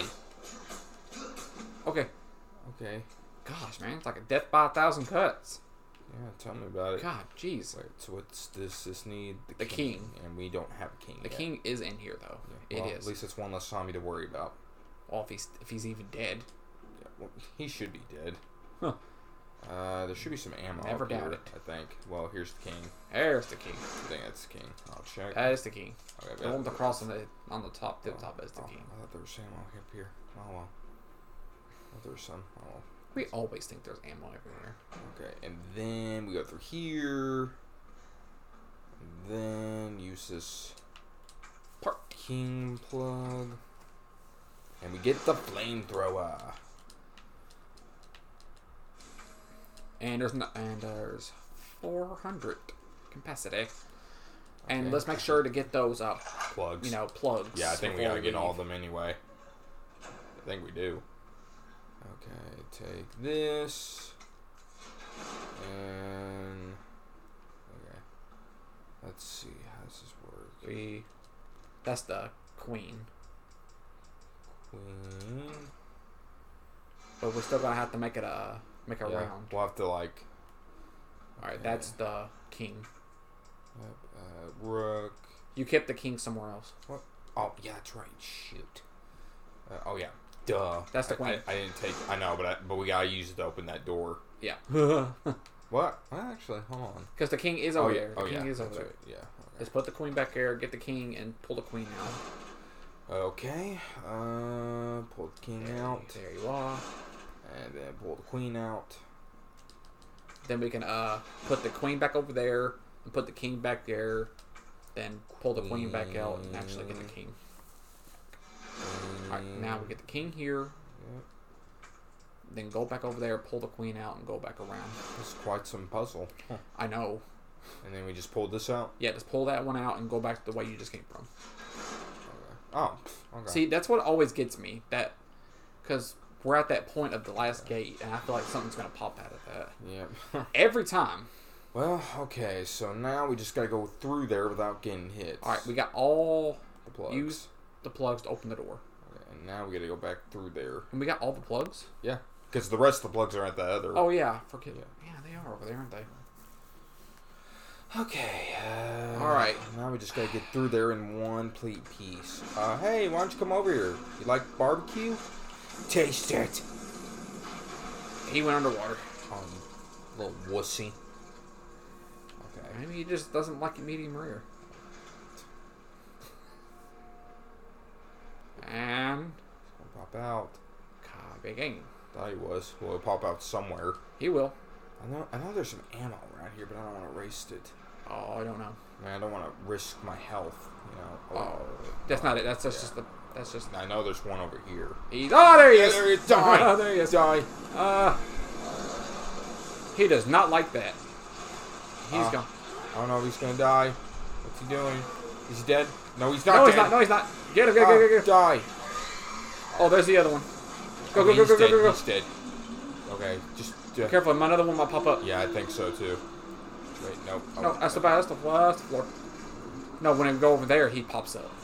Okay. Okay. Gosh, man, it's like a death by a thousand cuts. Yeah. Tell me about it. God, jeez. Wait. So what's this? This need the, The king. and we don't have a king. The yet. king is in here though. Yeah, well, It is. At least it's one less zombie to worry about. Well, if he's if he's even dead. Yeah, well, he should be dead. Huh. Uh, there should be some ammo. Never up here, doubt it. I think. Well, here's the king. There's the king. I think that's the king. I'll check. That is the king. Okay, The but- one with the cross on the on the top, tip top is the oh, king. I thought there was ammo up here. Oh well. I thought there was some. Oh well. We always think there's ammo everywhere. Okay, and then we go through here. And then use this Part. king plug. And we get the flamethrower. And there's no, and there's four hundred capacity. And Okay. let's make sure to get those up, Plugs. you know, plugs. Yeah, I think we before gotta get all of leave. them anyway. I think we do. Okay, take this. And... Okay. Let's see, how does this work? We, that's the queen. Queen... But we're still gonna have to make it a make a Yeah, round. we'll have to like... All right, okay. that's the king. Yep, uh, rook... You kept the king somewhere else. What? Oh, yeah, that's right. Shoot. Uh, oh, yeah. Duh. That's the I- queen. I, I didn't take... I know, but I, but we gotta use it to open that door. Yeah. What? Well, actually, hold on. Because the king is Oh, over yeah. there. The Oh, king yeah. is over That's there. right. Yeah. Okay. Just put the queen back there, get the king, and pull the queen out. Okay. Uh, pull the king out. There you are. And then pull the queen out. Then we can uh put the queen back over there and put the king back there. Then pull the queen back out and actually get the king. Alright, now we get the king here. Yep. Then go back over there, pull the queen out, and go back around. This is quite some puzzle. Huh. I know. And then we just pulled this out. Yeah, just pull that one out and go back the way you just came from. Okay. Oh, okay. See, that's what always gets me. That, because we're at that point of the last gate, and I feel like something's going to pop out of that. Yep. Every time. Well, okay, so now we just gotta go through there without getting hit. Alright, we got all the plugs. use the plugs to open the door. Okay, and now we gotta go back through there. And we got all the plugs? Yeah, because the rest of the plugs are at the other. Oh, yeah. Forget. Yeah. Yeah, they are over there, aren't they? Okay. Uh, All right. Now we just gotta get through there in one complete piece. Uh, hey, why don't you come over here? You like barbecue? Taste it. He went underwater. Um, little wussy. Okay. Maybe he just doesn't like it medium rare. And Pop out. big game. Thought he was. Well, it'll pop out somewhere. He will. I know. I know there's some ammo around here, but I don't want to waste it. Oh, I don't know. Man, I don't want to risk my health. You know. Oh, that's not it. That's, that's Yeah. just the. That's just. I know there's one over here. He's, oh, there he Yeah, is. there he is. Die. Oh, there he is. Die. Uh, he does not like that. He's Uh, gone. I don't know if he's gonna die. What's he doing? Is he dead? No, he's not No, dead. he's not. No, he's not. Get him. Get him. Ah, Get him. Get him. Die. Oh, there's the other one. Go, Okay, go, go, he's go, dead. go, go, He's go. dead. Okay, just. Be Uh, careful. Another one might pop up. yeah, I think so too. Wait, nope. Oh, No, that's the that's the, that's the floor. No, when we go over there, he pops up.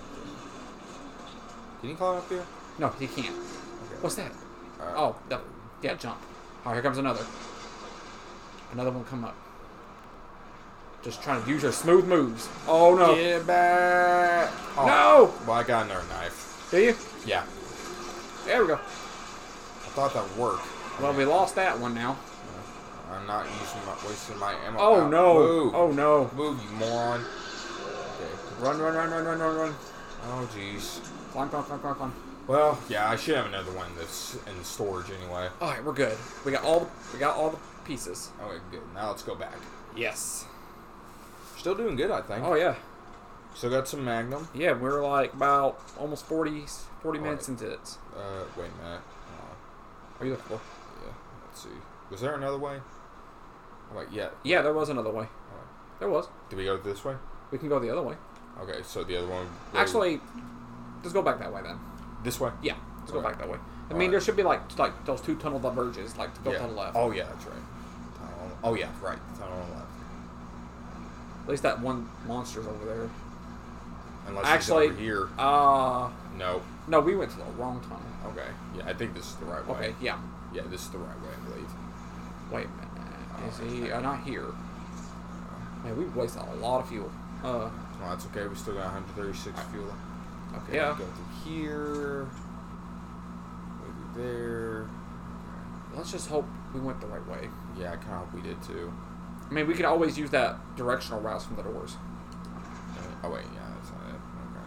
Can you climb up here? No, he can't. Okay. What's that? Alright. Oh, the, yeah, jump. Oh, here comes another. Another one come up. Just trying to use your smooth moves. Oh no! Get back! Oh, No! Well, I got another knife. Do you? Yeah, There we go. I thought that would work. Well, we lost that one now. I'm not using my wasting my ammo. Oh Ow. no! Move. Oh no! Move, you moron. Okay. Run! Run! Run! Run! Run! Run! Run! Oh jeez. Climb! Climb! Climb! Climb! Climb! Well, yeah, I should have another one that's in storage anyway. All right, we're good. We got all. We got all the pieces. Okay, good. Now let's go back. Yes. Still doing good, I think. Oh yeah. Still got some Magnum. Yeah, we're like about almost forty, forty All minutes right. into it. Uh, wait a minute. Uh, Are you looking for? yeah, let's see. Was there another way? Oh, wait, yeah. Yeah, there was another way. Alright. There was. Did we go this way? We can go the other way. Okay, so the other one. goes Actually, let's go back that way then. this way. Yeah, let's go Okay. back that way. I All mean, right. there should be like like those two tunnel diverges, like to go yeah. to the left. Oh yeah, that's right. Tunnel on- Oh yeah, right. Tunnel on the left. At least that one monster's over there. Unless Actually, he's over here. Uh, No. no, we went to the wrong tunnel. Okay. Yeah, I think this is the right way. Okay, yeah. Yeah, this is the right way, I believe. Wait a minute. Is he uh, not here? Man, we wasted a lot of fuel. Uh, Well, that's okay. We still got one hundred thirty-six fuel. Okay. Yeah. Go through here. Go through there. let's just hope we went the right way. Yeah, I kind of hope we did too. I mean, we could always use that directional routes from the doors. Oh wait, yeah, that's not it.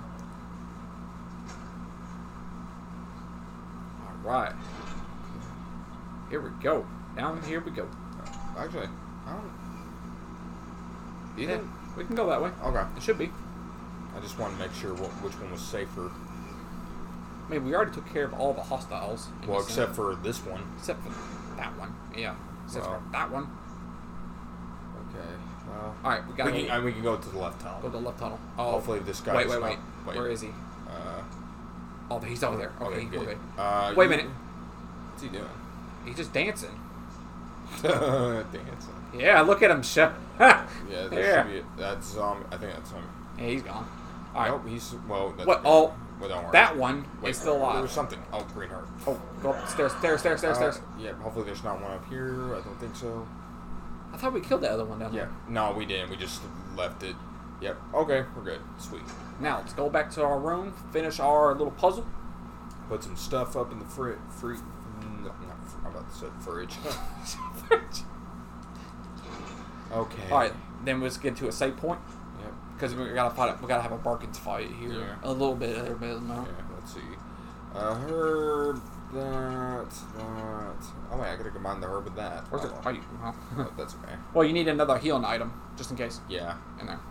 All right. Here we go. Down here we go. Okay. Uh, actually, I don't. Do you Yeah, think? we can go that way. Okay. It should be. I just want to make sure what, which one was safer. I mean, we already took care of all the hostiles. in Well, the except center. for this one. except for that one. Yeah. Except Well. for that one. Okay. Well, All right, we we got can, to and we can go to the left tunnel. go to the left tunnel. Oh, Hopefully this guy. Wait, is wait, not- wait, wait. Where is he? Uh, Oh, he's over there. Okay, we're good. Uh, Wait a you- minute. What's he doing? He's just dancing. Dancing. Yeah, look at him. Show. Yeah, there Yeah. should be. That's um. I think that's him. Yeah, he's gone. All right. Nope, he's well. That's What? good. Oh, well, don't worry. that one Wait, is still There alive. was something. Oh, green heart. Oh, go up the stairs, stairs, stairs, stairs, Uh, stairs. Yeah, hopefully there's not one up here. I don't think so. I thought we killed the other one down Yeah. there. No, we didn't. We just left it. Yep. Okay, we're good. Sweet. Now let's go back to our room, finish our little puzzle. Put some stuff up in the fri free. No, not fr- I'm about to say fridge. Okay. All right, then let's get to a save point Yep. because we gotta fight. It. We gotta have a Barkins fight here. Yeah. A little bit, a little bit. No. Yeah. Let's see. Uh, herb. That. That. Oh wait, I gotta combine the herb with that. Where's it? Oh, Oh, you, well. well, that's okay. well, you need another healing item just in case Yeah. in there.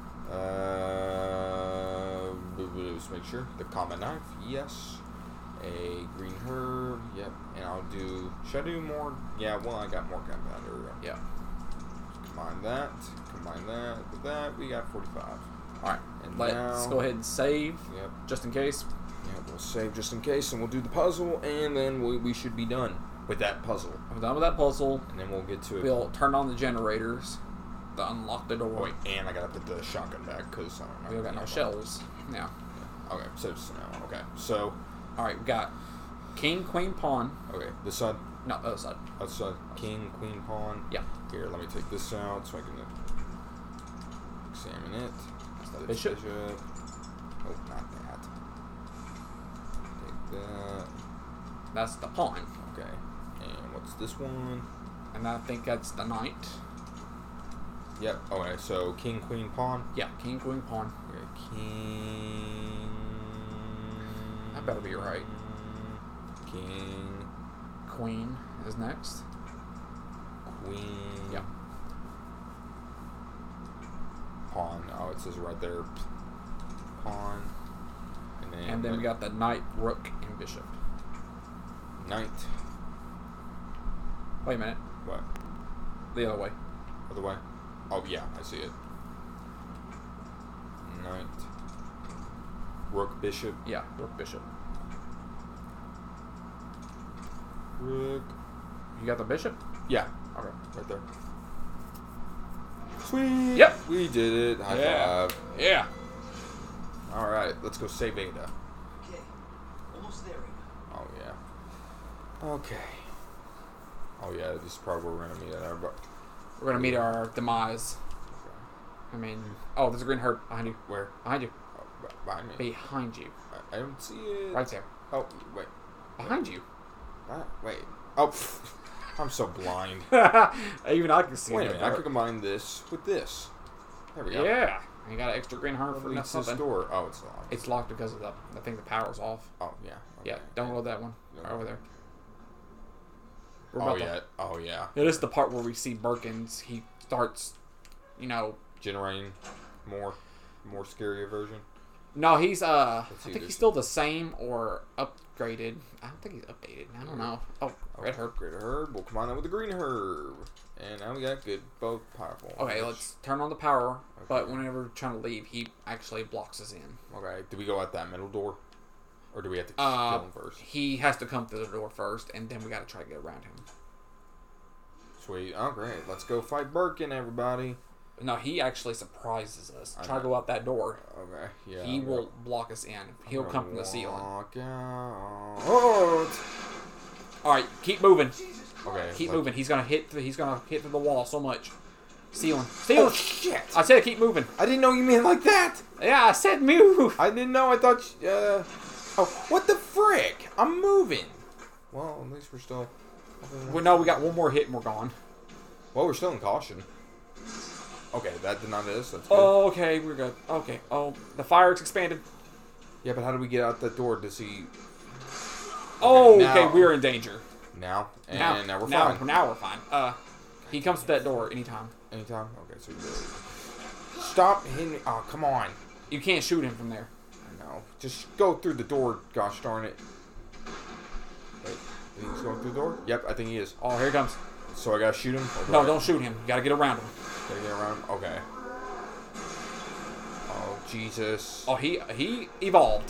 Uh, let's make sure. The common knife, yes. A green herb, yep. And I'll do. Should I do more? Yeah. Well, I got more gunpowder. Yeah. Combine that. Combine that with that. We got forty-five. All right. And Let's now, go ahead and save Yep. just in case. Yeah. We'll save just in case, and we'll do the puzzle, and then we, we should be done with that puzzle, I'm done with that puzzle. and then we'll get to it. We'll turn on the generators to unlock the door. Oh, wait, and I gotta put the shotgun back because I don't know. We got no Yeah, shells. Yeah. Okay. So it's now. Okay. So All right. We got king, queen, pawn. okay. The sun. No, the other side. Outside king, queen, pawn. Yeah. Here, let me take this out so I can examine it. the This bishop. Oh, not that. Take that. That's the pawn, Okay. And what's this one? and I think that's the knight. Yep. Okay. So king, queen, pawn. Yeah, king, queen, pawn. Okay. King. That better be right. King, Queen is next. queen. Yeah. Pawn. Oh, it says right there. Pawn. And then. And then we got the knight, rook, and bishop. knight. Wait a minute. What? The other way. Other way? Oh, yeah, I see it. Knight. Rook, bishop. Yeah, rook, bishop. Rook. You got the bishop? Yeah, Okay. right there. Sweet. Yep. We did it. High Yeah. five. Yeah. All right, let's go save Ada. Okay, almost there, Ada. Oh, yeah. Okay. Oh, yeah, this is probably where we're going to meet at our... bu- We're gonna meet our demise. Okay. I mean, oh, there's a green herb behind you. Where? Behind you. Oh, b- behind me. Behind you. I, I don't see it. Right there. Oh, wait. Behind you. What? Wait. Oh, pff, I'm so blind. Even I can see Wait a it. minute. I could combine this with this. There we go. Yeah. You got an extra green herb for What leads to this something. door? Oh, it's locked. It's locked because of the. I think the power's off. Oh, yeah. Yeah. okay. Don't roll that one. Okay. Over there. We're Oh, about to- yeah. Oh, yeah. Yeah, this is the part where we see Birkins. He starts, you know. Generating more, more scarier version. No, he's uh. Let's I see think this. he's still the same or upgraded. I don't think he's updated. I don't know. Oh, red herb. Great herb. We'll combine that with the green herb. And now we got good, both powerful. Okay, ones. let's turn on the power. But Okay. whenever we're trying to leave, he actually blocks us in. Okay, do we go out that middle door? Or do we have to Uh, kill him first? he has to come through the door first, and then we got to try to get around him. Sweet. Oh, great. Let's go fight Birkin, everybody. No, he actually surprises us. I Try to know. go out that door. Okay, yeah. he I'm will gonna- block us in. I'm He'll gonna come from the ceiling. walk out. Oh, it's- All right, keep moving. okay. Keep like- moving. He's gonna hit. Th- he's gonna hit through the wall so much. Ceiling. Ceiling. Oh, shit. I said keep moving. I didn't know you meant like that. Yeah, I said move. I didn't know. I thought. You, uh. Oh, what the frick? I'm moving. Well, at least we're still. Well, no, we got one more hit and we're gone. Well, we're still in caution. Okay, that did not miss. That's good. Oh, okay, we're good. Okay. Oh, the fire's expanded. Yeah, but how do we get out that door? Does he? Oh, okay, now- we're in danger. Now and Now, now, we're now, fine. now we're fine. Uh, he comes to that door anytime. Anytime. Okay, so we stop hitting me. Oh, come on. You can't shoot him from there. No, just go through the door. Gosh darn it. Wait, I think he's going through the door. Yep, I think he is. Oh, here he comes. So I gotta shoot him? Or do No, I- don't shoot him. You gotta get around him. Gotta get around him? Okay. Oh, Jesus. Oh, he he evolved.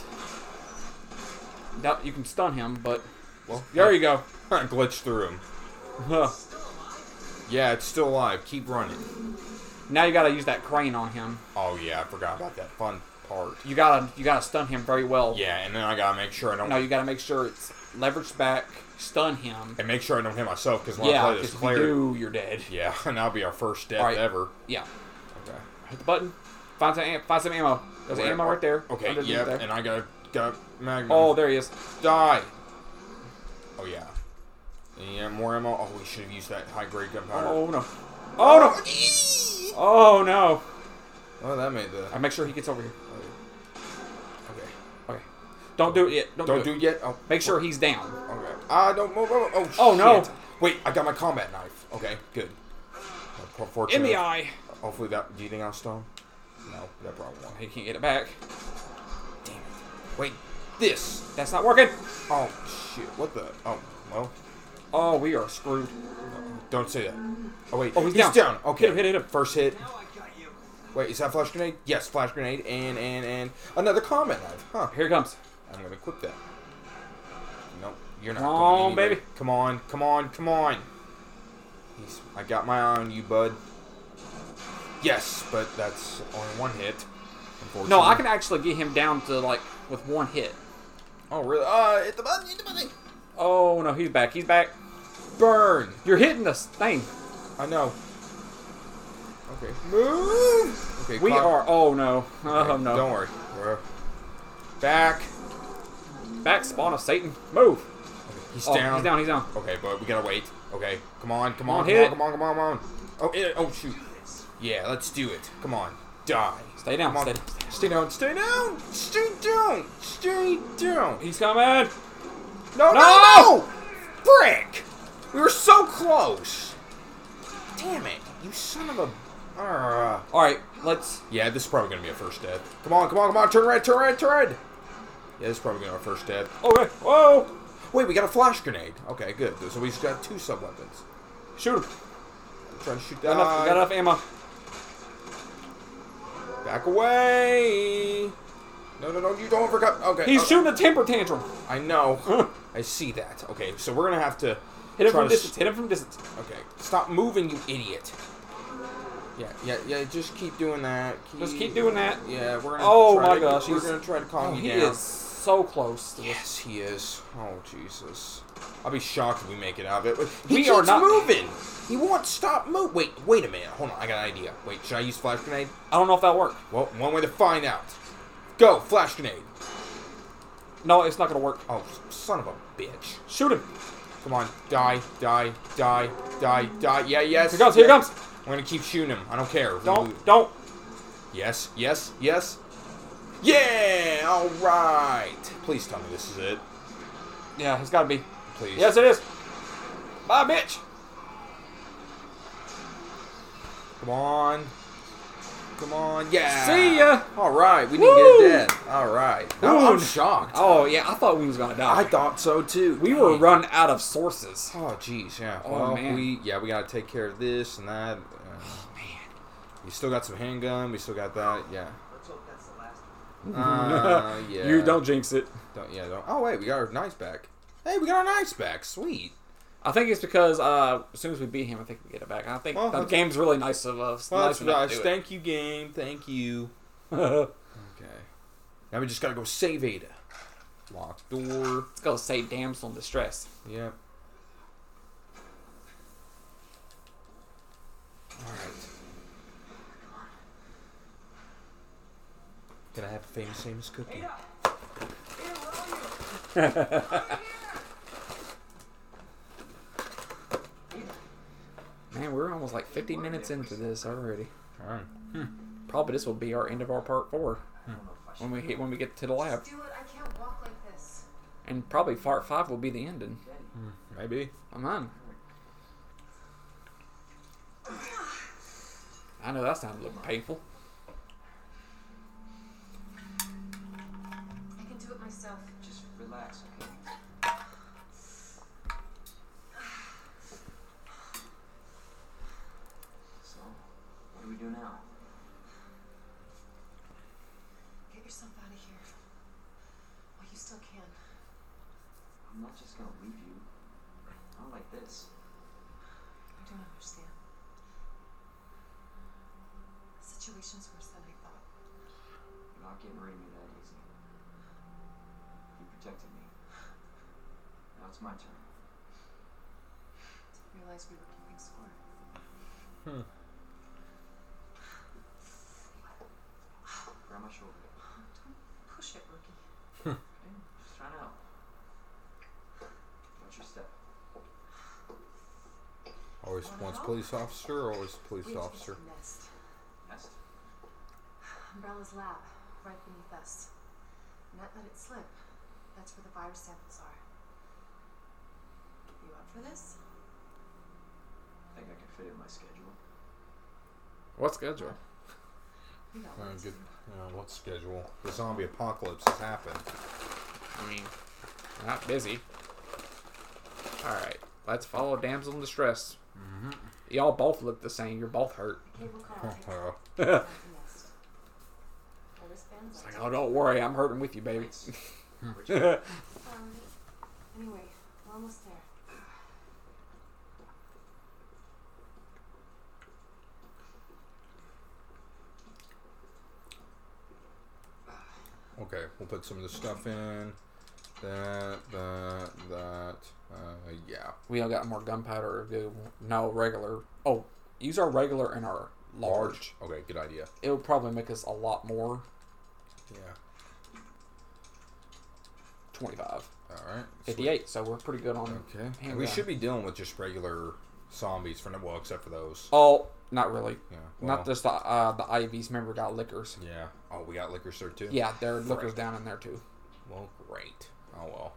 Now, you can stun him, but Well, there you go. I glitched through him. Huh. Yeah, it's still alive. Keep running. Now you gotta use that crane on him. Oh, yeah, I forgot about that fun part. You gotta you gotta stun him very well. Yeah, and then I gotta make sure I don't... No, you gotta make sure it's leveraged back, stun him. And make sure I don't hit myself, because when I Yeah, play because this if you player... do, you're dead. Yeah, and that'll be our first death Alright. ever. Yeah. Okay. Hit the button. Find some am- find some ammo. There's Where- ammo right there. Okay, underneath yep, there. and I gotta... Got Magnum. Oh, there he is. Die! Oh, yeah. Yeah, more ammo. Oh, we should have used that high-grade gunpowder. Oh no. Oh no. Oh no. Oh, that made the... I make sure he gets over here. Okay. Okay. Don't do it yet. Don't, Don't do, do it. it yet? Oh, Make sure he's down. okay. Ah, don't move. Oh, oh, Oh, no. shit. Wait, I got my combat knife. Okay, good. Uh, for- In the fortunate- eye. Hopefully that... Do you think I'll stone? No, that probably won't. He can't get it back. Damn it. Wait, this. That's not working. Oh, shit. What the... Oh, well... Oh, we are screwed. Don't say that. Oh, wait. Oh, he's down. Okay. Hit him, hit him, hit him. First hit. Now I got you. Wait, is that flash grenade? Yes, flash grenade. And, and, and... Another combat knife. Huh. Here he comes. I'm gonna equip that. No, you're not Come going on, anywhere. baby. Come on, come on, come on. He's, I got my eye on you, bud. Yes, but that's only one hit. Unfortunately. No, I can actually get him down to, like, with one hit. Oh, really? Uh, hit the button, hit the button. Oh, no, he's back. He's back. Burn. You're hitting this thing. I know. Okay. Move. Okay, We clock- are... Oh, no. Oh, Okay, no. Don't worry. We're back. Back, spawn of Satan. Move. Okay, he's Oh, down. he's down, he's down. Okay, but we gotta wait. Okay, come on, come Come on, on, come hit on, it. come on, come on, come on. Oh, it, oh shoot. Yeah, let's do it. Come on, die. Stay down, Come on. stay down. Stay down, stay down, stay down, stay down. He's coming. No, no, No! no! Frick! We were so close. Damn it, you son of a. Uh, All right, let's... yeah, this is probably gonna be a first death. Come on, come on, come on, turn red, turn red, turn red. Yeah, this is probably gonna be our first death. Okay. Whoa. Wait, we got a flash grenade. Okay, good. So we just got two sub weapons. Shoot him. I'm trying to shoot Got that. enough, got enough ammo. Back away! No, no, no, you don't overcut. Okay. He's okay. shooting a temper tantrum. I know. I see that. Okay, so we're gonna have to Hit him try from to distance. s- Hit him from distance. Okay, stop moving, you idiot. Yeah, yeah, yeah. Just keep doing that. Just keep doing that. Yeah, we're gonna. Oh try my to, gosh, we're he's- gonna try to calm Oh, you he down. is so close to this. Yes, he is. Oh Jesus! I'll be shocked if we make it out of it. We He are keeps not- moving. He won't stop move. Wait, wait a minute. Hold on. I got an idea. Wait, should I use flash grenade? I don't know if that'll work. Well, one way to find out. Go, flash grenade. No, it's not gonna work. Oh, son of a bitch. Shoot him. Come on, die, die, die, die, die. Yeah, yes. Here comes. Here yeah. comes. I'm gonna keep shooting him. I don't care. Don't. Don't. Yes, yes, yes. Yeah, all right. Please tell me this is it. Yeah, it's gotta be. Please. Yes, it is. Bye, bitch. Come on. Come on. Yeah. See ya. All right. We Woo. didn't get dead. All right. No, I'm Wound. shocked. Oh yeah, I thought we was gonna die. I thought so too. we were Dang. run out of sources. Oh, jeez, yeah. Oh, well, man. we yeah we gotta take care of this and that. Uh, Oh man. we still got some handgun. We still got that. Yeah. Let's hope that's the last one. Uh, yeah. You don't jinx it. Don't, yeah. Don't. Oh wait, we got our knives back. Hey, we got our knives back. Sweet. I think it's because uh, as soon as we beat him, I think we get it back. I think Well, the that's- game's really nice of us. Well, nice that's enough nice. to Thank you, game. Thank you. do it. Okay. Now we just gotta go save Ada. Locked door. Let's go say damsel in distress. Yep. Alright. Can I have a famous famous cookie? Ada! Ada, where are you? Man, we're almost like fifty minutes into this already. Alright. Probably this will be our end of our part four I don't know if I should. when we hit when we get to the lab, Do it. I can't walk like this. and probably part five will be the ending. Maybe. Come on. I know that sounded a little painful. I can do it myself. Just relax, okay? still can. I'm not just gonna leave you. Not like this. I don't understand. The situation's worse than I thought. You're not getting rid of me that easy. You protected me. Now it's my turn. Didn't realize we were keeping score. Hmm. Grab my shoulder. Don't push it, Rookie. Okay? Just trying to help. Watch your step. Always Wanna once help? police officer, always police We have to officer. get to the nest. Nest? Umbrella's lab, right beneath us. Net let it slip. That's where the virus samples are. You up for this? Think I can fit it in my schedule. What schedule? You know Uh, what? good. Uh, what schedule? The zombie apocalypse has happened. I mean, not busy. Alright, let's follow Damsel in Distress. Mm-hmm. Y'all both look the same. You're both hurt. Cable car takes Oh, the nest. The wristbands It's are like, oh, don't worry. I'm hurting with you, baby. Thanks. Where'd you go? Um, anyway, we're almost there. okay, we'll put some of the stuff in. That, that, that. Uh, yeah. We all got more gunpowder to do. No, regular. Oh, use our regular and our large. Okay, good idea. It'll probably make us a lot more. Yeah. twenty-five. Alright. fifty-eight, so we're pretty good on. Okay. And handgun. we should be dealing with just regular zombies for no, well, except for those. Oh, not really. Yeah. Well, Not just the uh, the I Vs. Remember, we got liquors. Yeah. Oh, we got liquor there too? Yeah, there are liquors down in there too. Well, great. Oh, well.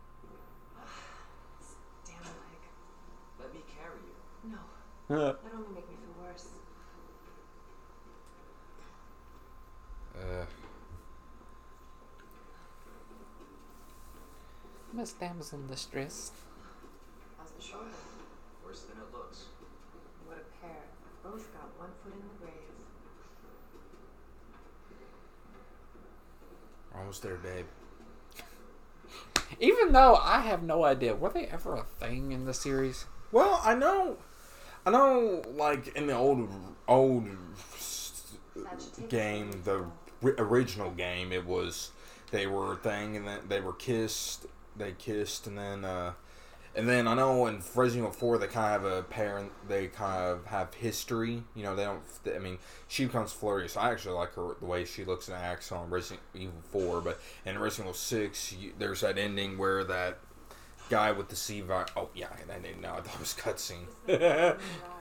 Damn leg. Let me carry you. No, that only make me feel worse. Uh, Miss Damsel in Distress. How's the shoulder? Worse than it looks. What a pair. Both got one foot in the grave. almost there, babe. Even though I have no idea, were they ever a thing in the series? Well, I know, I know, like in the old, old That should take game, us the to ri- original game, it was they were a thing, and then they were kissed. They kissed, and then, uh, and then I know in Resident Evil four they kind of have a parent. They kind of have history. You know, they don't. I mean, she becomes Flurrious. I actually like her the way she looks and acts on Resident Evil four, but in Resident Evil six, you, there's that ending where that guy with the C virus. Oh yeah, I didn't know. I thought it was cutscene. So be prepared.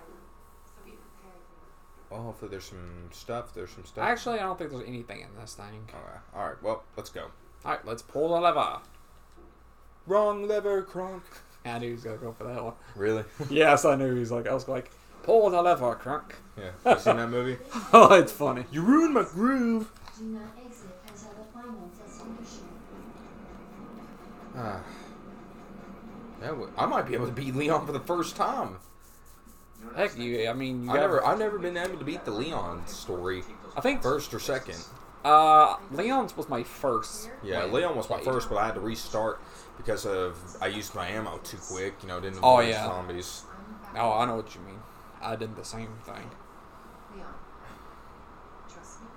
Well, hopefully there's some stuff. There's some stuff. Actually, I don't think there's anything in this thing. Okay. All right. Well, let's go. Alright, let's pull the lever. Wrong lever, Kronk. I knew he was going to go for that one. Really? Yes, I knew he was like, I was like, pull the lever, crunk. Yeah. You seen that movie? Oh, it's funny. You ruined my groove. Do not exit until the final destination. Ah. That would, I might be able to beat Leon for the first time. You know what Heck, else you, I mean, you I got, never, I've never been able to beat the Leon story. I think, First or second. uh, Leon's was my first. Yeah, win. Leon was my first, but I had to restart because of I used my ammo too quick. You know, didn't Oh, avoid yeah. zombies. Oh, I know what you mean. I did the same thing. Leon, trust me.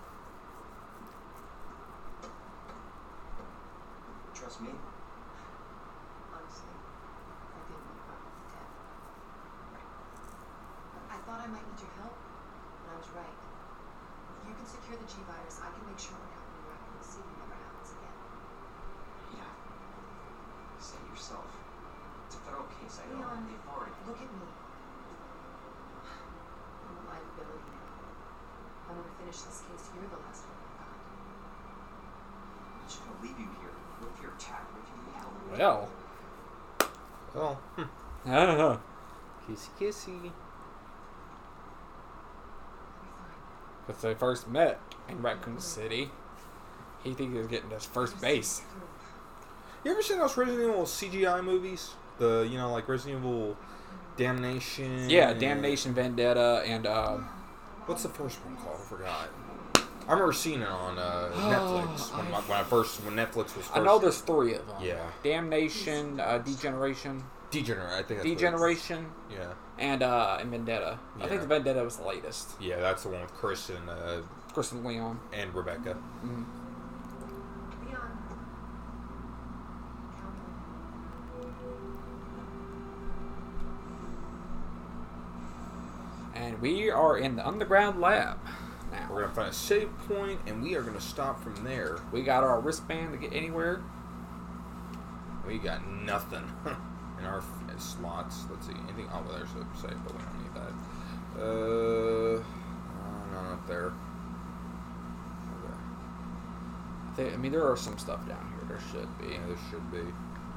Trust me. Honestly, I didn't know about the death. I thought I might need your help, and I was right. If you can secure the G virus, I can make sure what happened in Raccoon City never happens again. Yeah. Say it yourself. It's a federal case. I know. Leon, They've already. look at me. I'm a liability now. If I'm gonna finish this case, you're the last one I've got. I'm just gonna leave you here. What if you're attacked? What if you need help? Well, Well, hmm. I don't know. kissy kissy. I'll be fine. Because they first met in Raccoon City. He thinks he was getting his first base. You ever seen those Resident Evil C G I movies? The you know like Resident Evil Damnation. Yeah, and- Damnation, Vendetta, and uh, What's the first one called? I forgot. I remember seeing it on uh, Netflix when, my, when I first when Netflix was. First. I know there's three of them. Yeah. Damnation, uh, Degeneration, Degenerate. I think. That's Degeneration, what it is. Yeah. and uh, and Vendetta. I Yeah. think the Vendetta was the latest. Yeah, that's the one with Chris and uh, Kristen Leon. and Rebecca. Mm. Leon. Count And we are in the underground lab now. We're gonna find a save point, and we are gonna stop from there. We got our wristband to get anywhere. We got nothing in our f- slots. Let's see. Anything? Oh, well, there's a save, but we don't need that. Uh, uh none up there. Okay. I, think, I mean, there are some stuff down here. There should be. Yeah, there should be.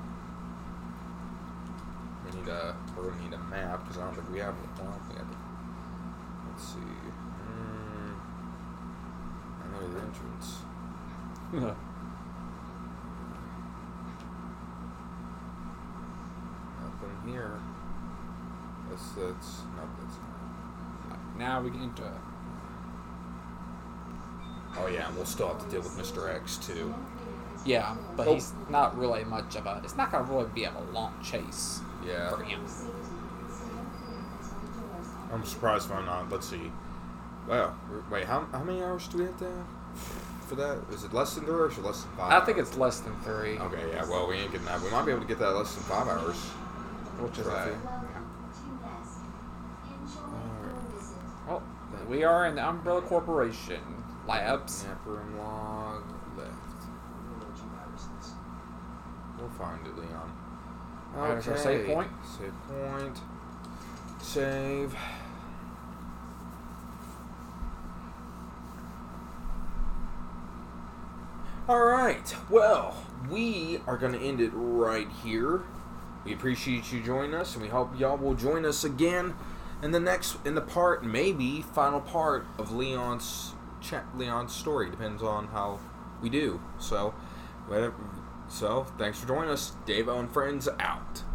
We need a. We're gonna need a map because I don't think we have. I don't think we have. Let's see. Mm, I know the entrance. Nothing here. That's that's no, that's not. Now we get into. Oh yeah, and we'll still have to deal with Mister X too. Yeah, but Oh. he's not really much of a. It's not gonna really be a long chase Yeah. for him. I'm surprised if I'm not. Let's see. Well, wait, how how many hours do we have to have for that? Is it less than three or is it less than five? I think it's less than three. Okay, yeah. Well, we ain't getting that. We might be able to get that less than five hours. Which is Right. Well, we are in the Umbrella Corporation labs. Map room log left. What are the G-viruses? We'll find it, Leon. Alright, is there a save point? Save point. Save. Alright, well, we are going to end it right here. We appreciate you joining us, and we hope y'all will join us again in the next, in the part, maybe final part of Leon's chat, Leon's story. Depends on how we do. So, whatever. So, thanks for joining us. Dave and Friends out.